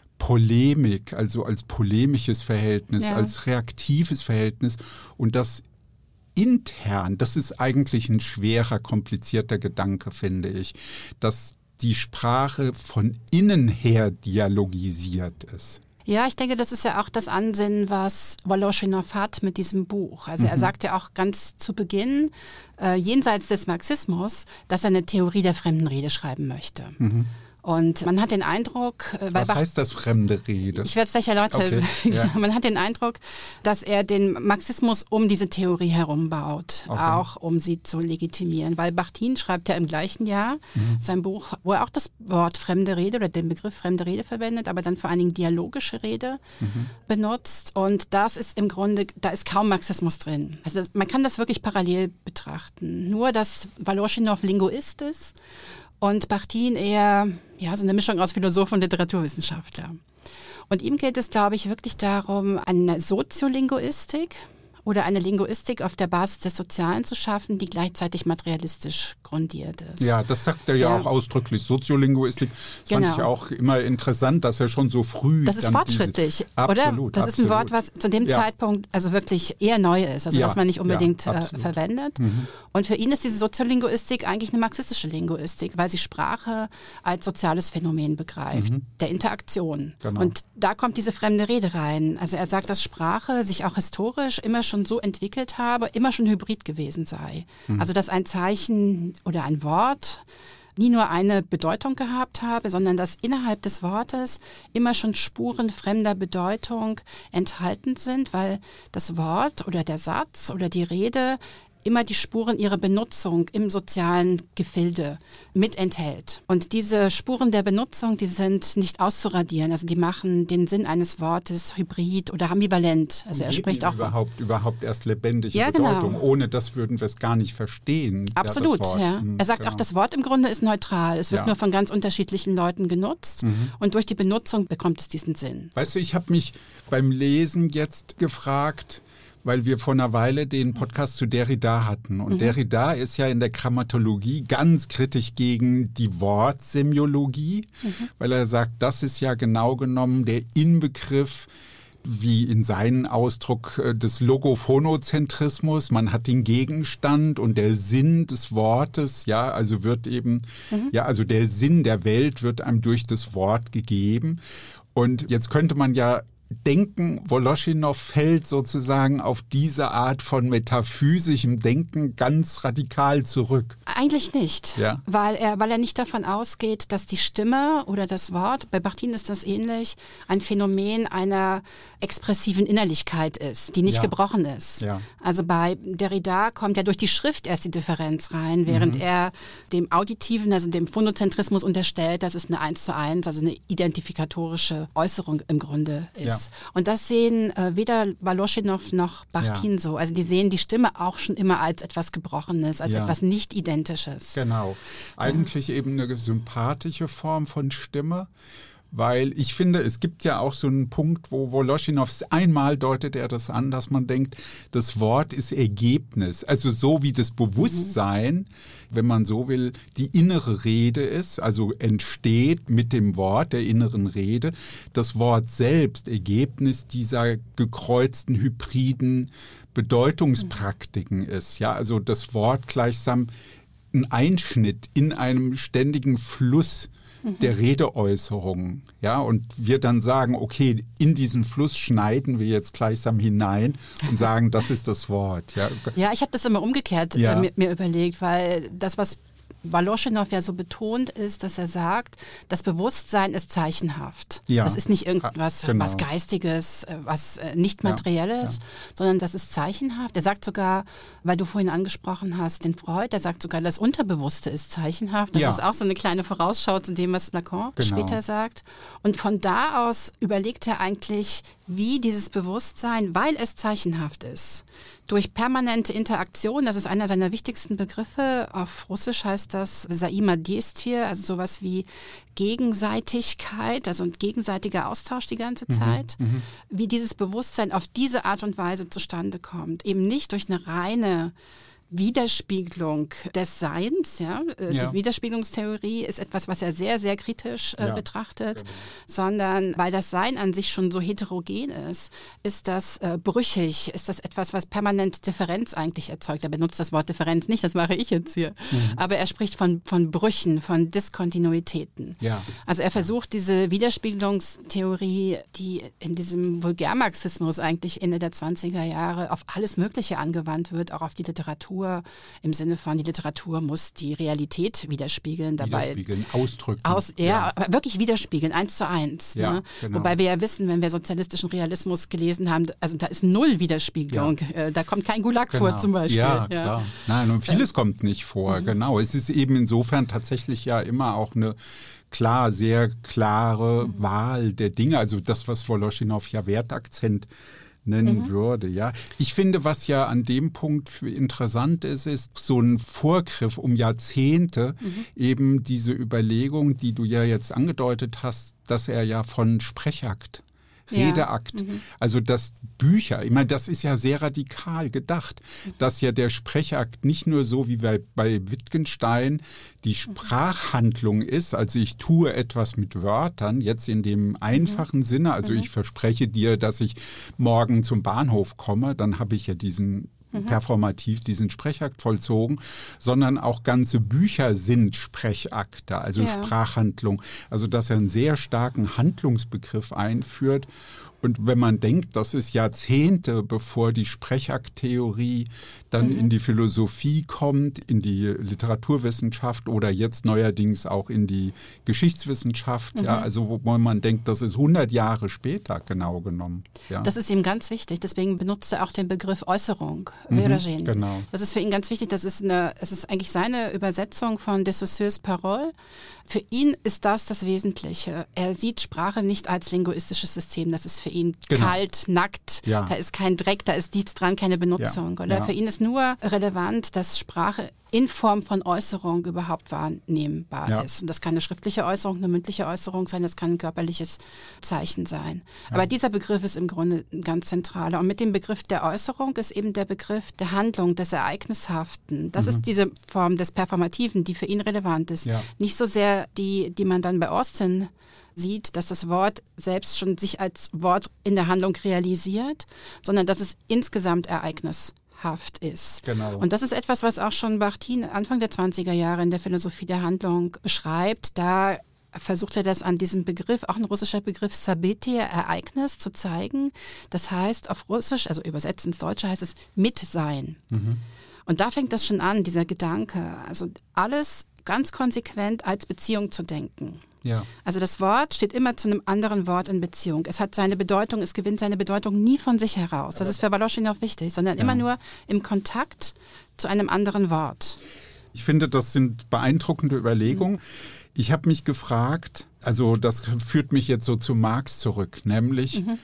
Polemik, also als polemisches Verhältnis, ja. als reaktives Verhältnis, und das intern, das ist eigentlich ein schwerer, komplizierter Gedanke, finde ich, dass die Sprache von innen her dialogisiert ist. Ja, ich denke, das ist ja auch das Ansinnen, was Woloschinow hat mit diesem Buch. Also mhm. er sagt ja auch ganz zu Beginn, äh, jenseits des Marxismus, dass er eine Theorie der fremden Rede schreiben möchte. Mhm. Und man hat den Eindruck... Weil Was Bach, heißt das fremde Rede? Ich werde es gleich erläutern. Okay, ja. Man hat den Eindruck, dass er den Marxismus um diese Theorie herum baut, okay. auch um sie zu legitimieren. Weil Bachtin schreibt ja im gleichen Jahr mhm. sein Buch, wo er auch das Wort fremde Rede oder den Begriff fremde Rede verwendet, aber dann vor allen Dingen dialogische Rede mhm. benutzt. Und das ist im Grunde, da ist kaum Marxismus drin. Also das, man kann das wirklich parallel betrachten. Nur, dass Woloschinow Linguist ist und Bachtin eher ja, so eine Mischung aus Philosoph und Literaturwissenschaftler. Und ihm geht es, glaube ich, wirklich darum, eine Soziolinguistik oder eine Linguistik auf der Basis des Sozialen zu schaffen, die gleichzeitig materialistisch grundiert ist. Ja, das sagt er ja, ja. auch ausdrücklich. Soziolinguistik genau. fand ich auch immer interessant, dass er schon so früh... Das ist fortschrittlich, diese, oder? Absolut, das absolut. ist ein Wort, was zu dem ja. Zeitpunkt also wirklich eher neu ist, also ja, was man nicht unbedingt ja, äh, verwendet. Mhm. Und für ihn ist diese Soziolinguistik eigentlich eine marxistische Linguistik, weil sie Sprache als soziales Phänomen begreift, mhm. der Interaktion. Genau. Und da kommt diese fremde Rede rein. Also er sagt, dass Sprache sich auch historisch immer schon schon so entwickelt habe, immer schon hybrid gewesen sei. Mhm. Also dass ein Zeichen oder ein Wort nie nur eine Bedeutung gehabt habe, sondern dass innerhalb des Wortes immer schon Spuren fremder Bedeutung enthalten sind, weil das Wort oder der Satz oder die Rede immer die Spuren ihrer Benutzung im sozialen Gefilde mit enthält. Und diese Spuren der Benutzung, die sind nicht auszuradieren. Also die machen den Sinn eines Wortes hybrid oder ambivalent. Also er spricht auch überhaupt überhaupt erst lebendige ja, Bedeutung. Genau. Ohne das würden wir es gar nicht verstehen. Absolut, ja. ja. Er sagt genau. auch, das Wort im Grunde ist neutral. Es wird ja. nur von ganz unterschiedlichen Leuten genutzt. Mhm. Und durch die Benutzung bekommt es diesen Sinn. Weißt du, ich habe mich beim Lesen jetzt gefragt, weil wir vor einer Weile den Podcast zu Derrida hatten. Und mhm. Derrida ist ja in der Grammatologie ganz kritisch gegen die Wortsemiologie, mhm. weil er sagt, das ist ja genau genommen der Inbegriff wie in seinem Ausdruck des Logophonozentrismus. Man hat den Gegenstand und der Sinn des Wortes, ja, also wird eben, mhm. ja, also der Sinn der Welt wird einem durch das Wort gegeben. Und jetzt könnte man ja denken, Woloschinow fällt sozusagen auf diese Art von metaphysischem Denken ganz radikal zurück. Eigentlich nicht, ja? weil er, weil er nicht davon ausgeht, dass die Stimme oder das Wort, bei Bakhtin ist das ähnlich, ein Phänomen einer expressiven Innerlichkeit ist, die nicht ja. gebrochen ist. Ja. Also bei Derrida kommt ja durch die Schrift erst die Differenz rein, während mhm. er dem Auditiven, also dem Phonozentrismus unterstellt, dass es eine eins zu eins, also eine identifikatorische Äußerung im Grunde ist. Ja. Und das sehen äh, weder Woloschinow noch Bakhtin ja. so. Also die sehen die Stimme auch schon immer als etwas Gebrochenes, als ja. etwas Nicht-Identisches. Genau. Eigentlich ja. eben eine sympathische Form von Stimme. Weil ich finde, es gibt ja auch so einen Punkt, wo Woloschinow, einmal deutet er das an, dass man denkt, das Wort ist Ergebnis. Also so wie das Bewusstsein, mhm. wenn man so will, die innere Rede ist, also entsteht mit dem Wort der inneren Rede, das Wort selbst Ergebnis dieser gekreuzten, hybriden Bedeutungspraktiken mhm. ist. Ja, also das Wort gleichsam ein Einschnitt in einem ständigen Fluss der Redeäußerungen, ja, und wir dann sagen, okay, in diesen Fluss schneiden wir jetzt gleichsam hinein und sagen, das ist das Wort. Ja, ja ich habe das immer umgekehrt ja. äh, mir, mir überlegt, weil das, was Woloschinow ja so betont, ist, dass er sagt, das Bewusstsein ist zeichenhaft. Ja. Das ist nicht irgendwas genau. was Geistiges, was nicht Materielles, ja. Ja. sondern das ist zeichenhaft. Er sagt sogar, weil du vorhin angesprochen hast, den Freud, der sagt sogar, das Unterbewusste ist zeichenhaft. Das ja. ist auch so eine kleine Vorausschau zu dem, was Lacan genau. später sagt. Und von da aus überlegt er eigentlich, wie dieses Bewusstsein, weil es zeichenhaft ist, durch permanente Interaktion, das ist einer seiner wichtigsten Begriffe, auf Russisch heißt das Взаимодействие, also sowas wie Gegenseitigkeit, also ein gegenseitiger Austausch die ganze Zeit, mhm, wie dieses Bewusstsein auf diese Art und Weise zustande kommt. Eben nicht durch eine reine Widerspiegelung des Seins, ja? ja. Die Widerspiegelungstheorie ist etwas, was er sehr, sehr kritisch äh, ja. betrachtet, genau. sondern weil das Sein an sich schon so heterogen ist, ist das äh, brüchig, ist das etwas, was permanent Differenz eigentlich erzeugt. Er benutzt das Wort Differenz nicht, das mache ich jetzt hier, mhm. aber er spricht von, von Brüchen, von Diskontinuitäten. Ja. Also er versucht diese Widerspiegelungstheorie, die in diesem Vulgärmarxismus eigentlich Ende der zwanziger Jahre auf alles Mögliche angewandt wird, auch auf die Literatur, im Sinne von, die Literatur muss die Realität widerspiegeln. Dabei widerspiegeln, ausdrücken. Aus, ja, ja, aber wirklich widerspiegeln, eins zu eins. Ja, ne? genau. Wobei wir ja wissen, wenn wir sozialistischen Realismus gelesen haben, also da ist null Widerspiegelung. Ja. Da kommt kein Gulag genau. vor zum Beispiel. Ja, ja. klar. Nein, und vieles ja. kommt nicht vor, mhm. genau. Es ist eben insofern tatsächlich ja immer auch eine klar, sehr klare mhm. Wahl der Dinge. Also das, was Woloschinow ja Wertakzent nennen mhm. würde, ja. Ich finde, was ja an dem Punkt interessant ist, ist so ein Vorgriff um Jahrzehnte, mhm. eben diese Überlegung, die du ja jetzt angedeutet hast, dass er ja von Sprechakt, Redeakt, ja. mhm. also dass Bücher, ich meine, das ist ja sehr radikal gedacht, mhm. dass ja der Sprechakt nicht nur so wie bei, bei Wittgenstein die Sprachhandlung ist, also ich tue etwas mit Wörtern, jetzt in dem einfachen mhm. Sinne, also mhm. ich verspreche dir, dass ich morgen zum Bahnhof komme, dann habe ich ja diesen Mhm. performativ diesen Sprechakt vollzogen, sondern auch ganze Bücher sind Sprechakte, also ja. Sprachhandlung. Also dass er einen sehr starken Handlungsbegriff einführt. Und wenn man denkt, das ist Jahrzehnte, bevor die Sprechakttheorie dann mhm. in die Philosophie kommt, in die Literaturwissenschaft oder jetzt neuerdings auch in die Geschichtswissenschaft, mhm. ja, also wo man denkt, das ist hundert Jahre später genau genommen. Ja. Das ist ihm ganz wichtig, deswegen benutzt er auch den Begriff Äußerung, Wyrażenie. Mhm, genau. Das ist für ihn ganz wichtig, das ist, eine, es ist eigentlich seine Übersetzung von de Saussure's Parole. Für ihn ist das das Wesentliche. Er sieht Sprache nicht als linguistisches System, das ist für ihn genau. kalt, nackt, ja. da ist kein Dreck, da ist nichts dran, keine Benutzung. Ja. Oder? Ja. Für ihn ist nur relevant, dass Sprache in Form von Äußerung überhaupt wahrnehmbar ja. ist. Und das kann eine schriftliche Äußerung, eine mündliche Äußerung sein, das kann ein körperliches Zeichen sein. Ja. Aber dieser Begriff ist im Grunde ein ganz zentraler. Und mit dem Begriff der Äußerung ist eben der Begriff der Handlung, des Ereignishaften. Das mhm. ist diese Form des Performativen, die für ihn relevant ist. Ja. Nicht so sehr die, die man dann bei Austin sieht, dass das Wort selbst schon sich als Wort in der Handlung realisiert, sondern dass es insgesamt Ereignis ist. Genau. Und das ist etwas, was auch schon Bakhtin Anfang der zwanziger Jahre in der Philosophie der Handlung beschreibt. Da versucht er das an diesem Begriff, auch ein russischer Begriff, Sabetije, Ereignis, zu zeigen. Das heißt auf Russisch, also übersetzt ins Deutsche heißt es Mitsein. Mhm. Und da fängt das schon an, dieser Gedanke, also alles ganz konsequent als Beziehung zu denken. Ja. Also das Wort steht immer zu einem anderen Wort in Beziehung. Es hat seine Bedeutung, es gewinnt seine Bedeutung nie von sich heraus. Das ist für Woloschinow wichtig, sondern ja. immer nur im Kontakt zu einem anderen Wort. Ich finde, das sind beeindruckende Überlegungen. Mhm. Ich habe mich gefragt, also das führt mich jetzt so zu Marx zurück, nämlich mhm.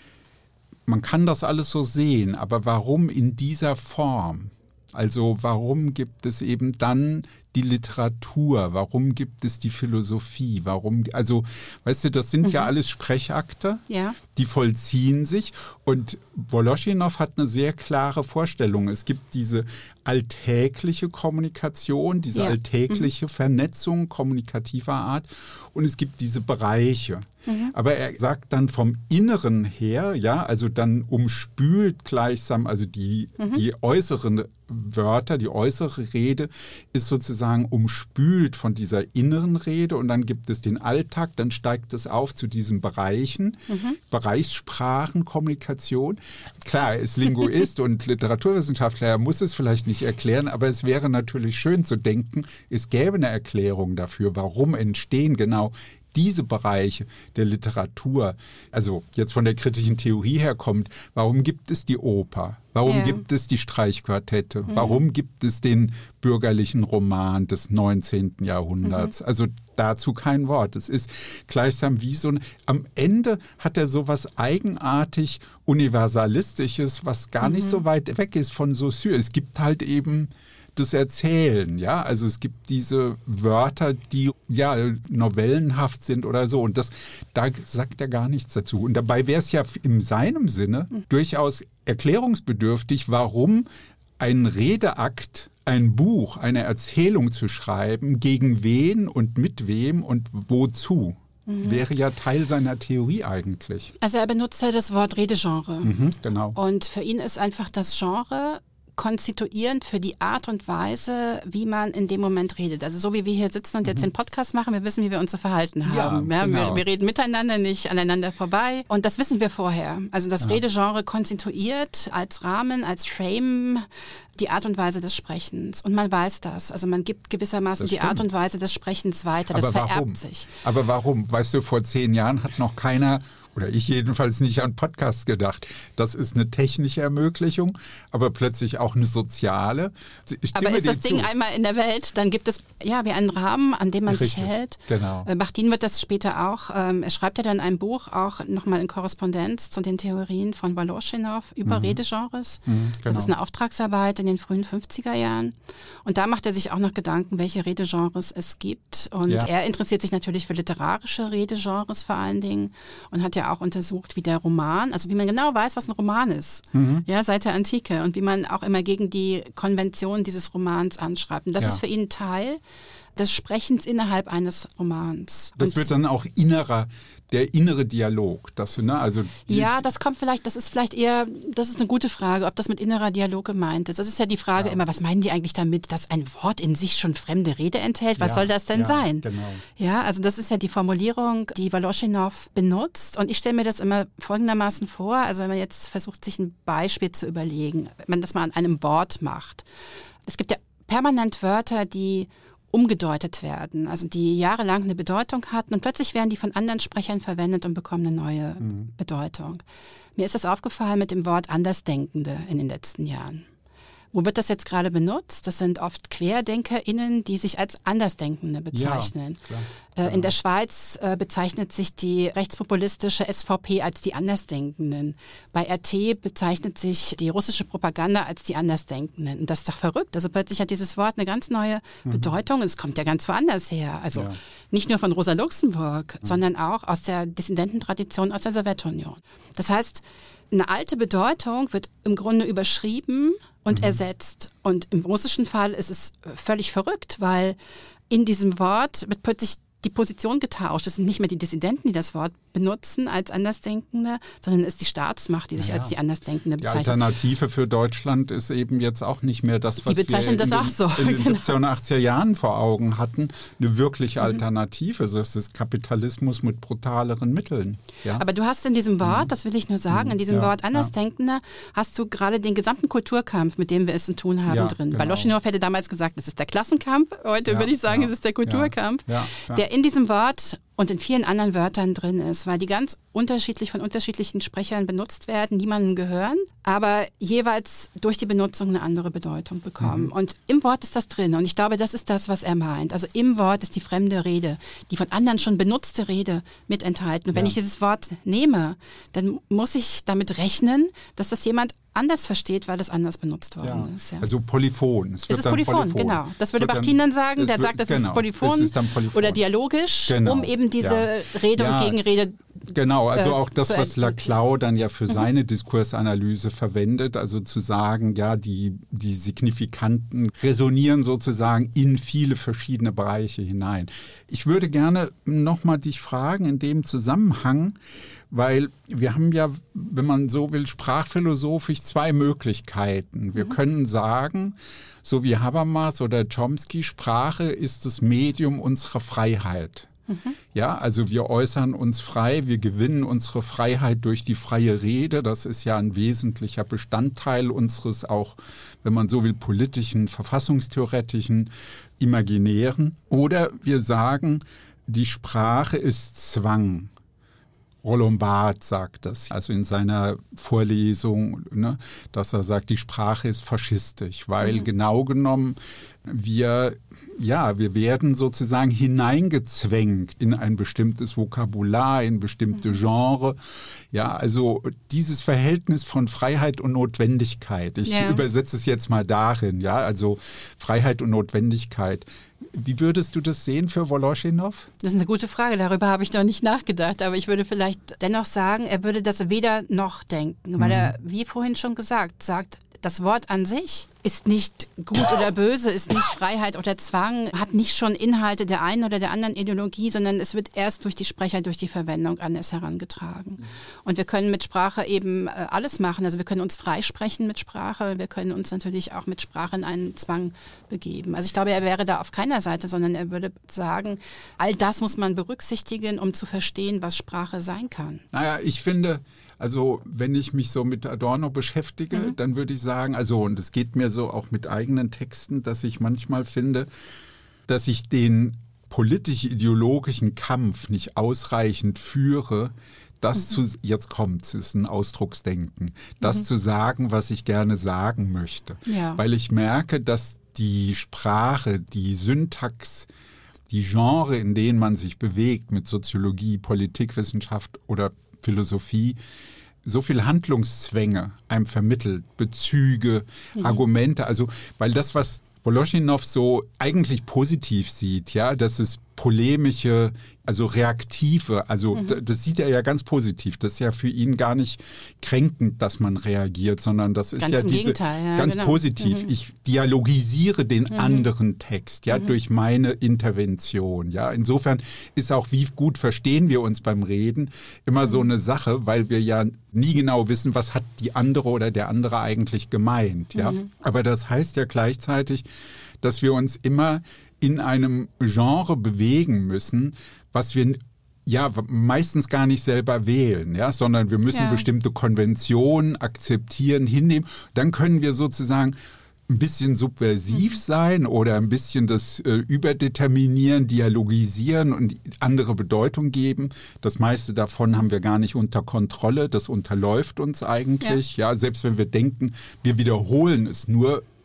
man kann das alles so sehen, aber warum in dieser Form? Also warum gibt es eben dann die Literatur? Warum gibt es die Philosophie? Warum, also, weißt du, das sind mhm. ja alles Sprechakte, ja. die vollziehen sich. Und Woloschinow hat eine sehr klare Vorstellung. Es gibt diese alltägliche Kommunikation, diese ja. alltägliche mhm. Vernetzung kommunikativer Art und es gibt diese Bereiche. Mhm. Aber er sagt dann vom Inneren her, ja, also dann umspült gleichsam, also die, mhm. die äußeren Wörter, die äußere Rede ist sozusagen umspült von dieser inneren Rede und dann gibt es den Alltag, dann steigt es auf zu diesen Bereichen, mhm. Bereichssprachen, Kommunikation. Klar, er ist Linguist und Literaturwissenschaftler, er muss es vielleicht nicht erklären, aber es wäre natürlich schön zu denken, es gäbe eine Erklärung dafür, warum entstehen genau diese Bereiche der Literatur, also jetzt von der kritischen Theorie her kommt, warum gibt es die Oper? Warum ja. gibt es die Streichquartette? Mhm. Warum gibt es den bürgerlichen Roman des neunzehnten Jahrhunderts? Mhm. Also dazu kein Wort. Es ist gleichsam wie so ein, am Ende hat er so was eigenartig Universalistisches, was gar mhm. nicht so weit weg ist von Saussure. Es gibt halt eben das Erzählen, ja, also es gibt diese Wörter, die ja novellenhaft sind oder so und das, da sagt er gar nichts dazu. Und dabei wäre es ja in seinem Sinne mhm. durchaus erklärungsbedürftig, warum ein Redeakt, ein Buch, eine Erzählung zu schreiben, gegen wen und mit wem und wozu. Mhm. Wäre ja Teil seiner Theorie eigentlich. Also er benutzt ja das Wort Redegenre. Mhm, genau. Und für ihn ist einfach das Genre konstituierend für die Art und Weise, wie man in dem Moment redet. Also so wie wir hier sitzen und jetzt mhm. den Podcast machen, wir wissen, wie wir uns zu verhalten haben. Ja, genau. wir, wir reden miteinander, nicht aneinander vorbei. Und das wissen wir vorher. Also das ja. Redegenre konstituiert als Rahmen, als Frame die Art und Weise des Sprechens. Und man weiß das. Also man gibt gewissermaßen die Art und Weise des Sprechens weiter. Das Aber vererbt warum? sich. Aber warum? Weißt du, vor zehn Jahren hat noch keiner, oder ich jedenfalls, nicht an Podcasts gedacht. Das ist eine technische Ermöglichung, aber plötzlich auch eine soziale. Aber ist das Ding zu. einmal in der Welt, dann gibt es ja wie einen Rahmen, an dem man Richtig, sich hält. Genau. Bakhtin wird das später auch, ähm, er schreibt ja dann ein Buch, auch nochmal in Korrespondenz zu den Theorien von Woloschinow über mhm. Redegenres. Mhm, genau. Das ist eine Auftragsarbeit in den frühen fünfziger Jahren. Und da macht er sich auch noch Gedanken, welche Redegenres es gibt. Und ja. er interessiert sich natürlich für literarische Redegenres vor allen Dingen und hat ja auch untersucht, wie der Roman, also wie man genau weiß, was ein Roman ist, mhm. ja, seit der Antike und wie man auch immer gegen die Konvention dieses Romans anschreibt. Und das ja. ist für ihn Teil des Sprechens innerhalb eines Romans. Das und wird dann auch innerer, der innere Dialog. Das, ne, also ja, das kommt vielleicht, das ist vielleicht eher, das ist eine gute Frage, ob das mit innerer Dialog gemeint ist. Das ist ja die Frage ja. immer, was meinen die eigentlich damit, dass ein Wort in sich schon fremde Rede enthält? Was ja, soll das denn ja, sein? Genau. Ja, also das ist ja die Formulierung, die Woloschinow benutzt. Und ich stelle mir das immer folgendermaßen vor, also wenn man jetzt versucht, sich ein Beispiel zu überlegen, wenn man das mal an einem Wort macht. Es gibt ja permanent Wörter, die umgedeutet werden, also die jahrelang eine Bedeutung hatten und plötzlich werden die von anderen Sprechern verwendet und bekommen eine neue mhm. Bedeutung. Mir ist das aufgefallen mit dem Wort Andersdenkende in den letzten Jahren. Wo wird das jetzt gerade benutzt? Das sind oft QuerdenkerInnen, die sich als Andersdenkende bezeichnen. Ja, klar. Äh, in der Schweiz äh, bezeichnet sich die rechtspopulistische S V P als die Andersdenkenden. Bei R T bezeichnet sich die russische Propaganda als die Andersdenkenden. Und das ist doch verrückt. Also plötzlich hat dieses Wort eine ganz neue mhm. Bedeutung. Es kommt ja ganz woanders her. Also ja. nicht nur von Rosa Luxemburg, mhm. sondern auch aus der Dissidententradition aus der Sowjetunion. Das heißt, eine alte Bedeutung wird im Grunde überschrieben und mhm. ersetzt. Und im russischen Fall ist es völlig verrückt, weil in diesem Wort wird plötzlich die Position getauscht. Es sind nicht mehr die Dissidenten, die das Wort benutzen als Andersdenkende, sondern es ist die Staatsmacht, die sich ja, als die Andersdenkende bezeichnet. Die Alternative für Deutschland ist eben jetzt auch nicht mehr das, was die bezeichnen wir in, das den, auch so. in den genau. siebziger und achtziger Jahren vor Augen hatten. Eine wirkliche Alternative. Mhm. Das ist Kapitalismus mit brutaleren Mitteln. Ja? Aber du hast in diesem Wort, mhm. das will ich nur sagen, in diesem ja, Wort Andersdenkende ja. hast du gerade den gesamten Kulturkampf, mit dem wir es zu tun haben, ja, drin. Genau. Baloschinow hätte damals gesagt, es ist der Klassenkampf. Heute ja, würde ich sagen, ja, es ist der Kulturkampf, ja, ja, der in diesem Wort und in vielen anderen Wörtern drin ist, weil die ganz unterschiedlich von unterschiedlichen Sprechern benutzt werden, niemandem gehören, aber jeweils durch die Benutzung eine andere Bedeutung bekommen. Mhm. Und im Wort ist das drin und ich glaube, das ist das, was er meint. Also im Wort ist die fremde Rede, die von anderen schon benutzte Rede mit enthalten. Und wenn ja. ich dieses Wort nehme, dann muss ich damit rechnen, dass das jemand anders versteht, weil es anders benutzt worden ja. ist. Ja. Also Polyphon. Es, wird es ist dann Polyphon, Polyphon, genau. Das würde Bachtin dann sagen, der wird, sagt, das genau, ist Polyphon, ist Polyphon oder dialogisch, genau. um eben diese ja. Rede ja. und Gegenrede Genau, also auch das, äh, was Laclau dann ja für mhm. seine Diskursanalyse verwendet, also zu sagen, ja, die, die Signifikanten resonieren sozusagen in viele verschiedene Bereiche hinein. Ich würde gerne nochmal dich fragen in dem Zusammenhang, weil wir haben ja, wenn man so will, sprachphilosophisch zwei Möglichkeiten. Wir mhm. können sagen, so wie Habermas oder Chomsky, Sprache ist das Medium unserer Freiheit. Mhm. Ja, also wir äußern uns frei, wir gewinnen unsere Freiheit durch die freie Rede. Das ist ja ein wesentlicher Bestandteil unseres auch, wenn man so will, politischen, verfassungstheoretischen, imaginären. Oder wir sagen, die Sprache ist Zwang. Roland Barthes sagt das, also in seiner Vorlesung, ne, dass er sagt, die Sprache ist faschistisch, weil mhm. genau genommen wir, ja, wir werden sozusagen hineingezwängt in ein bestimmtes Vokabular, in bestimmte Genre. Ja, also dieses Verhältnis von Freiheit und Notwendigkeit. Ich ja. übersetze es jetzt mal darin, ja, also Freiheit und Notwendigkeit. Wie würdest du das sehen für Woloschinow? Das ist eine gute Frage, darüber habe ich noch nicht nachgedacht, aber ich würde vielleicht dennoch sagen, er würde das weder noch denken, weil mhm. er, wie vorhin schon gesagt, sagt, das Wort an sich ist nicht gut oder böse, ist nicht Freiheit oder Zwang, hat nicht schon Inhalte der einen oder der anderen Ideologie, sondern es wird erst durch die Sprecher, durch die Verwendung an es herangetragen. Und wir können mit Sprache eben äh, alles machen. Also wir können uns freisprechen mit Sprache, wir können uns natürlich auch mit Sprache in einen Zwang begeben. Also ich glaube, er wäre da auf keiner Seite, sondern er würde sagen, all das muss man berücksichtigen, um zu verstehen, was Sprache sein kann. Naja, ich finde, also wenn ich mich so mit Adorno beschäftige, mhm. dann würde ich sagen, also und es geht mir so auch mit eigenen Texten, dass ich manchmal finde, dass ich den politisch-ideologischen Kampf nicht ausreichend führe, das mhm. zu, jetzt kommt's, ist ein Ausdrucksdenken, das mhm. zu sagen, was ich gerne sagen möchte. Ja. Weil ich merke, dass die Sprache, die Syntax, die Genre, in denen man sich bewegt mit Soziologie, Politikwissenschaft oder Philosophie, so viel Handlungszwänge einem vermittelt, Bezüge, mhm. Argumente, also weil das, was Woloschinow so eigentlich positiv sieht, ja, das ist polemische, also reaktive, also mhm. d- das sieht er ja ganz positiv. Das ist ja für ihn gar nicht kränkend, dass man reagiert, sondern das ist ganz ja im diese Gegenteil, ja, ganz genau. positiv. Mhm. Ich dialogisiere den mhm. anderen Text, ja, mhm. durch meine Intervention, ja. Insofern ist auch, wie gut verstehen wir uns beim Reden, immer mhm. so eine Sache, weil wir ja nie genau wissen, was hat die andere oder der andere eigentlich gemeint, ja. Mhm. Aber das heißt ja gleichzeitig, dass wir uns immer in einem Genre bewegen müssen, was wir ja meistens gar nicht selber wählen, ja, sondern wir müssen ja. bestimmte Konventionen akzeptieren, hinnehmen. Dann können wir sozusagen ein bisschen subversiv mhm. sein oder ein bisschen das äh, überdeterminieren, dialogisieren und andere Bedeutung geben. Das meiste davon haben wir gar nicht unter Kontrolle. Das unterläuft uns eigentlich. Ja, ja, selbst wenn wir denken, wir wiederholen es nur,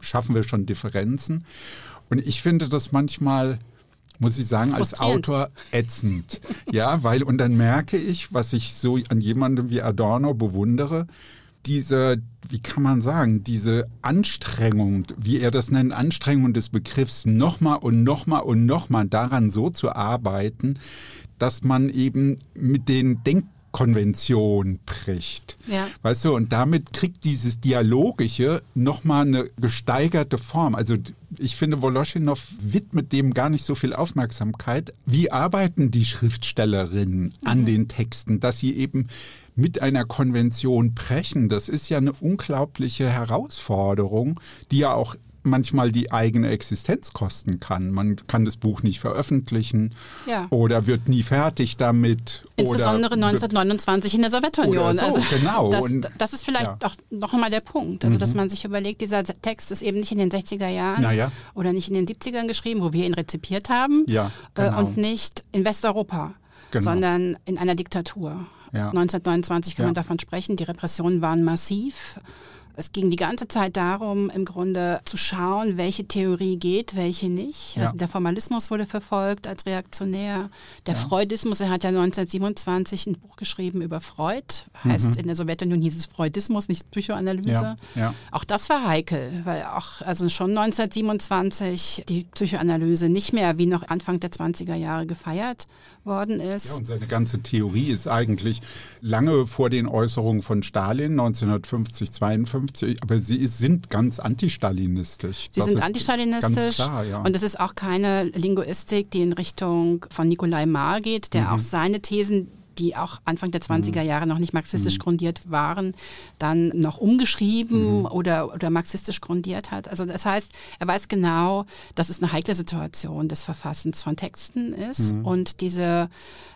schaffen wir schon Differenzen. Und ich finde das manchmal, muss ich sagen, als Autor ätzend. Ja, weil, und dann merke ich, was ich so an jemandem wie Adorno bewundere, diese, wie kann man sagen, diese Anstrengung, wie er das nennt, Anstrengung des Begriffs, nochmal und nochmal und nochmal daran so zu arbeiten, dass man eben mit den Denkkonventionen bricht. Ja. Weißt du, und damit kriegt dieses Dialogische nochmal eine gesteigerte Form. Also ich finde, Woloschinow widmet dem gar nicht so viel Aufmerksamkeit. Wie arbeiten die Schriftstellerinnen an mhm. den Texten, dass sie eben mit einer Konvention brechen? Das ist ja eine unglaubliche Herausforderung, die ja auch manchmal die eigene Existenz kosten kann. Man kann das Buch nicht veröffentlichen ja. oder wird nie fertig damit. Insbesondere oder neunzehnhundertneunundzwanzig in der Sowjetunion. So, also genau. Das, und, das ist vielleicht ja. auch noch einmal der Punkt, also mhm. dass man sich überlegt, dieser Text ist eben nicht in den sechziger Jahren ja. oder nicht in den siebzigern geschrieben, wo wir ihn rezipiert haben ja, genau. äh, und nicht in Westeuropa, genau. sondern in einer Diktatur. Ja. neunzehnhundertneunundzwanzig kann ja. man davon sprechen, die Repressionen waren massiv. Es ging die ganze Zeit darum, im Grunde zu schauen, welche Theorie geht, welche nicht. Ja. Also der Formalismus wurde verfolgt als reaktionär. Der ja. Freudismus, er hat ja neunzehnhundertsiebenundzwanzig ein Buch geschrieben über Freud. Heißt, mhm. in der Sowjetunion hieß es Freudismus, nicht Psychoanalyse. Ja. Ja. Auch das war heikel, weil auch also schon neunzehnhundertsiebenundzwanzig die Psychoanalyse nicht mehr wie noch Anfang der zwanziger Jahre gefeiert worden ist. Ja, und seine ganze Theorie ist eigentlich lange vor den Äußerungen von Stalin, neunzehnhundertfünfzig, zweiundfünfzig, aber sie ist, sind ganz antistalinistisch. Sie das sind antistalinistisch ganz klar, ja. Und es ist auch keine Linguistik, die in Richtung von Nikolai Marr geht, der mhm. auch seine Thesen, die auch Anfang der zwanziger Jahre noch nicht marxistisch mhm. grundiert waren, dann noch umgeschrieben mhm. oder, oder marxistisch grundiert hat. Also das heißt, er weiß genau, dass es eine heikle Situation des Verfassens von Texten ist mhm. und diese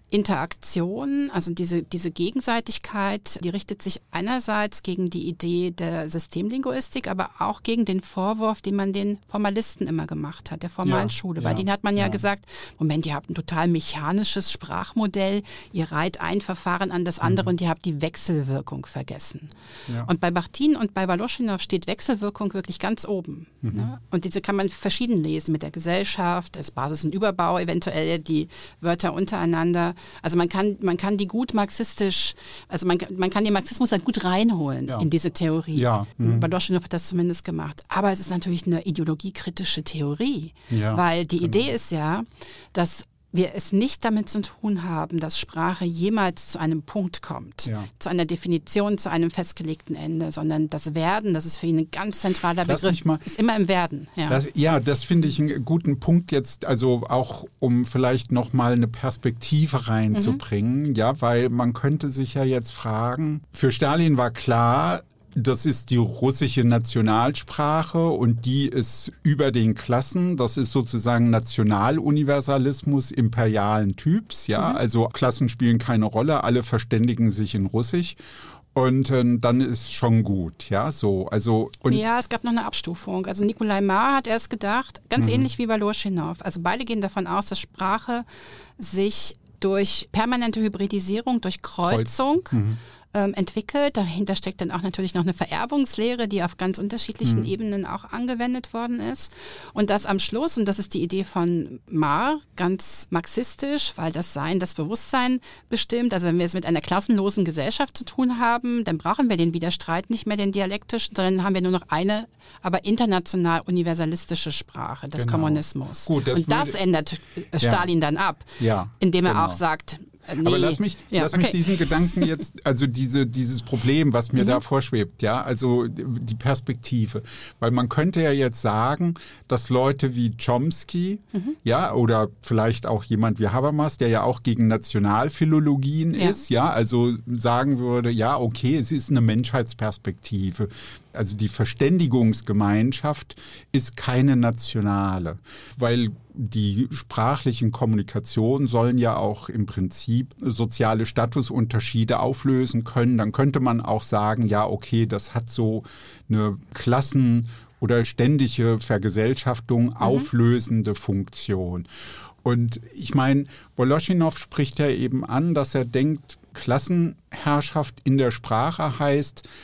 Interaktion, also diese, diese Gegenseitigkeit, die richtet sich einerseits gegen die Idee der Systemlinguistik, aber auch gegen den Vorwurf, den man den Formalisten immer gemacht hat, der formalen ja, Schule. Weil ja, denen hat man ja, ja gesagt, Moment, ihr habt ein total mechanisches Sprachmodell, ihr reiht ein Verfahren an das andere mhm. und ihr habt die Wechselwirkung vergessen. Ja. Und bei Bachtin und bei Woloschinow steht Wechselwirkung wirklich ganz oben. Mhm. Ne? Und diese kann man verschieden lesen mit der Gesellschaft, als Basis und Überbau, eventuell die Wörter untereinander. Also man kann, man kann die gut marxistisch, also man, man kann den Marxismus halt gut reinholen ja. in diese Theorie. Ja. Mhm. Woloschinow hat das zumindest gemacht. Aber es ist natürlich eine ideologiekritische Theorie, ja, weil die genau. Idee ist ja, dass wir es nicht damit zu tun haben, dass Sprache jemals zu einem Punkt kommt, ja. zu einer Definition, zu einem festgelegten Ende, sondern das Werden, das ist für ihn ein ganz zentraler Lass Begriff, mal, ist immer im Werden. Ja, das, ja, das finde ich einen guten Punkt jetzt, also auch um vielleicht nochmal eine Perspektive reinzubringen, mhm. ja, weil man könnte sich ja jetzt fragen, für Stalin war klar, das ist die russische Nationalsprache und die ist über den Klassen. Das ist sozusagen Nationaluniversalismus imperialen Typs. Ja, mhm. also Klassen spielen keine Rolle, alle verständigen sich in Russisch. Und äh, dann ist schon gut, ja, so. Also, und ja, es gab noch eine Abstufung. Also Nikolai Marr hat erst gedacht, ganz mhm. ähnlich wie Woloschinow. Also beide gehen davon aus, dass Sprache sich durch permanente Hybridisierung, durch Kreuzung Kreuz. mhm. ähm, entwickelt. Dahinter steckt dann auch natürlich noch eine Vererbungslehre, die auf ganz unterschiedlichen mhm. Ebenen auch angewendet worden ist. Und das am Schluss, und das ist die Idee von Marr, ganz marxistisch, weil das Sein das Bewusstsein bestimmt. Also wenn wir es mit einer klassenlosen Gesellschaft zu tun haben, dann brauchen wir den Widerstreit nicht mehr, den dialektischen, sondern haben wir nur noch eine, aber international universalistische Sprache des genau. Kommunismus. Gut, das und das würde, ändert Stalin ja. dann ab, ja, indem er genau. auch sagt, nee. Aber lass mich, ja, lass okay. mich diesen Gedanken jetzt, also diese, dieses Problem, was mir mhm. da vorschwebt, ja, also die Perspektive. Weil man könnte ja jetzt sagen, dass Leute wie Chomsky, mhm. ja, oder vielleicht auch jemand wie Habermas, der ja auch gegen Nationalphilologien ja. ist, ja, also sagen würde, ja, okay, es ist eine Menschheitsperspektive. Also die Verständigungsgemeinschaft ist keine nationale, weil die sprachlichen Kommunikationen sollen ja auch im Prinzip soziale Statusunterschiede auflösen können. Dann könnte man auch sagen, ja, okay, das hat so eine Klassen- oder ständige Vergesellschaftung mhm. auflösende Funktion. Und ich meine, Woloschinow spricht ja eben an, dass er denkt, Klassenherrschaft in der Sprache heißt,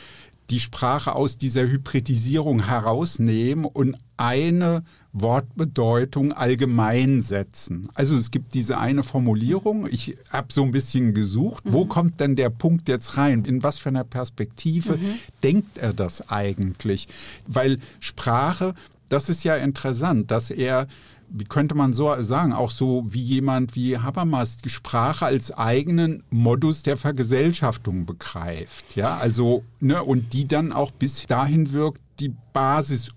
die Sprache aus dieser Hybridisierung herausnehmen und eine Wortbedeutung allgemein setzen. Also es gibt diese eine Formulierung, ich habe so ein bisschen gesucht, mhm. wo kommt denn der Punkt jetzt rein? In was für einer Perspektive mhm. denkt er das eigentlich? Weil Sprache, das ist ja interessant, dass er, wie könnte man so sagen, auch so wie jemand wie Habermas die Sprache als eigenen Modus der Vergesellschaftung begreift. Ja, also, ne, und die dann auch bis dahin wirkt, die Basis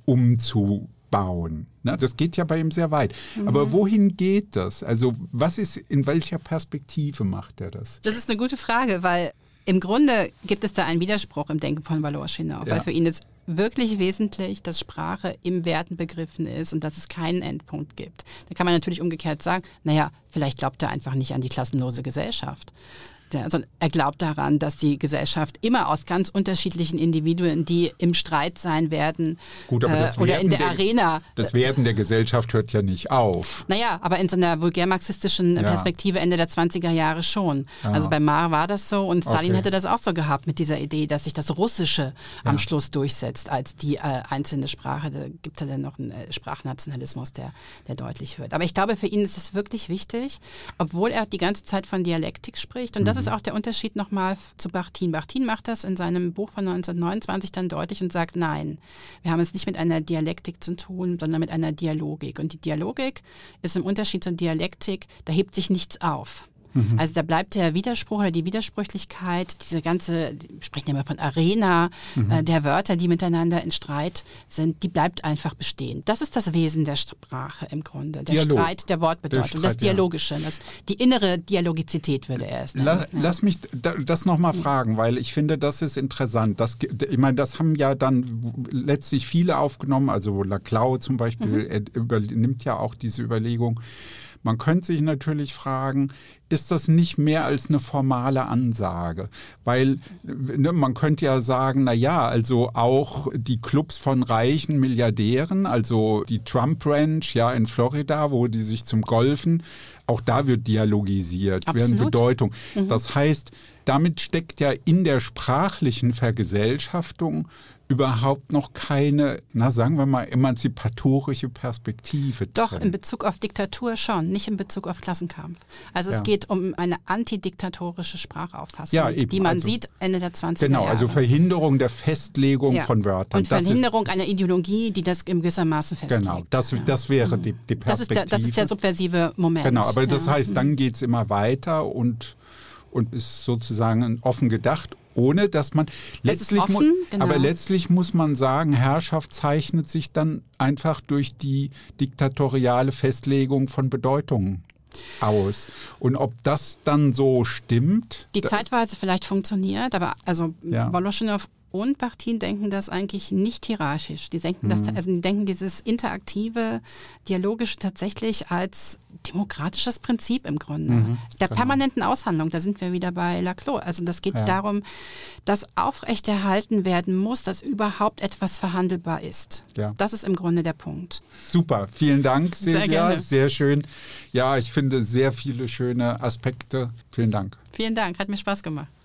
umzubauen. Ne, das geht ja bei ihm sehr weit. Mhm. Aber wohin geht das? Also, was ist, in welcher Perspektive macht er das? Das ist eine gute Frage, weil im Grunde gibt es da einen Widerspruch im Denken von Voloshinov, ja. weil für ihn ist wirklich wesentlich, dass Sprache im Werten begriffen ist und dass es keinen Endpunkt gibt. Da kann man natürlich umgekehrt sagen, naja, vielleicht glaubt er einfach nicht an die klassenlose Gesellschaft. Also er glaubt daran, dass die Gesellschaft immer aus ganz unterschiedlichen Individuen, die im Streit sein werden, Gut, aber das äh, oder in der, der Arena. Das Werden der Gesellschaft hört ja nicht auf. Naja, aber in so einer vulgär-marxistischen ja. Perspektive Ende der zwanziger Jahre schon. Ja. Also bei Marr war das so und Stalin okay. hätte das auch so gehabt mit dieser Idee, dass sich das Russische ja. am Schluss durchsetzt als die äh, einzelne Sprache. Da gibt es ja dann noch einen äh, Sprachnationalismus, der, der deutlich wird. Aber ich glaube, für ihn ist es wirklich wichtig, obwohl er die ganze Zeit von Dialektik spricht und das Das ist auch der Unterschied nochmal zu Bakhtin. Bakhtin macht das in seinem Buch von neunzehnhundertneunundzwanzig dann deutlich und sagt, nein, wir haben es nicht mit einer Dialektik zu tun, sondern mit einer Dialogik. Und die Dialogik ist im Unterschied zur Dialektik, da hebt sich nichts auf. Mhm. Also da bleibt der Widerspruch oder die Widersprüchlichkeit, diese ganze, wir sprechen ja immer von Arena, mhm. äh, der Wörter, die miteinander in Streit sind, die bleibt einfach bestehen. Das ist das Wesen der Sprache im Grunde, der Dialog. Streit der Wortbedeutung, der Streit, das Dialogische, ja. das, die innere Dialogizität würde er es nennen. La, ja. Lass mich das nochmal fragen, weil ich finde, das ist interessant. Das, ich meine, das haben ja dann letztlich viele aufgenommen, also Laclau zum Beispiel, mhm. er übernimmt ja auch diese Überlegung. Man könnte sich natürlich fragen, ist das nicht mehr als eine formale Ansage? Weil ne, man könnte ja sagen, na ja, also auch die Clubs von reichen Milliardären, also die Trump Ranch ja in Florida, wo die sich zum Golfen, auch da wird dialogisiert, werden Bedeutung. Mhm. Das heißt, damit steckt ja in der sprachlichen Vergesellschaftung überhaupt noch keine, na sagen wir mal, emanzipatorische Perspektive drin. Doch, in Bezug auf Diktatur schon, nicht in Bezug auf Klassenkampf. Also ja. es geht um eine antidiktatorische Sprachauffassung, ja, eben, die man also, sieht Ende der zwanziger Jahre. Genau, also Verhinderung der Festlegung ja. von Wörtern. Und das Verhinderung ist, einer Ideologie, die das in gewissermaßen festlegt. Genau, das, ja. das wäre die, die Perspektive. Das ist, der, das ist der subversive Moment. Genau, aber das ja. heißt, dann geht es immer weiter und, und ist sozusagen offen gedacht, ohne dass man letztlich, offen, mu- genau. aber letztlich muss man sagen, Herrschaft zeichnet sich dann einfach durch die diktatoriale Festlegung von Bedeutungen aus. Und ob das dann so stimmt? Die zeitweise vielleicht funktioniert, aber also ja. Voloshinov und Bakhtin denken das eigentlich nicht hierarchisch. Die denken, mhm. das, also die denken dieses interaktive, dialogische tatsächlich als demokratisches Prinzip im Grunde. Mhm, der genau. permanenten Aushandlung, da sind wir wieder bei Laclau. Also das geht ja. darum, dass aufrechterhalten werden muss, dass überhaupt etwas verhandelbar ist. Ja. Das ist im Grunde der Punkt. Super, vielen Dank, Silvia. Sehr gerne. Sehr schön. Ja, ich finde sehr viele schöne Aspekte. Vielen Dank. Vielen Dank, hat mir Spaß gemacht.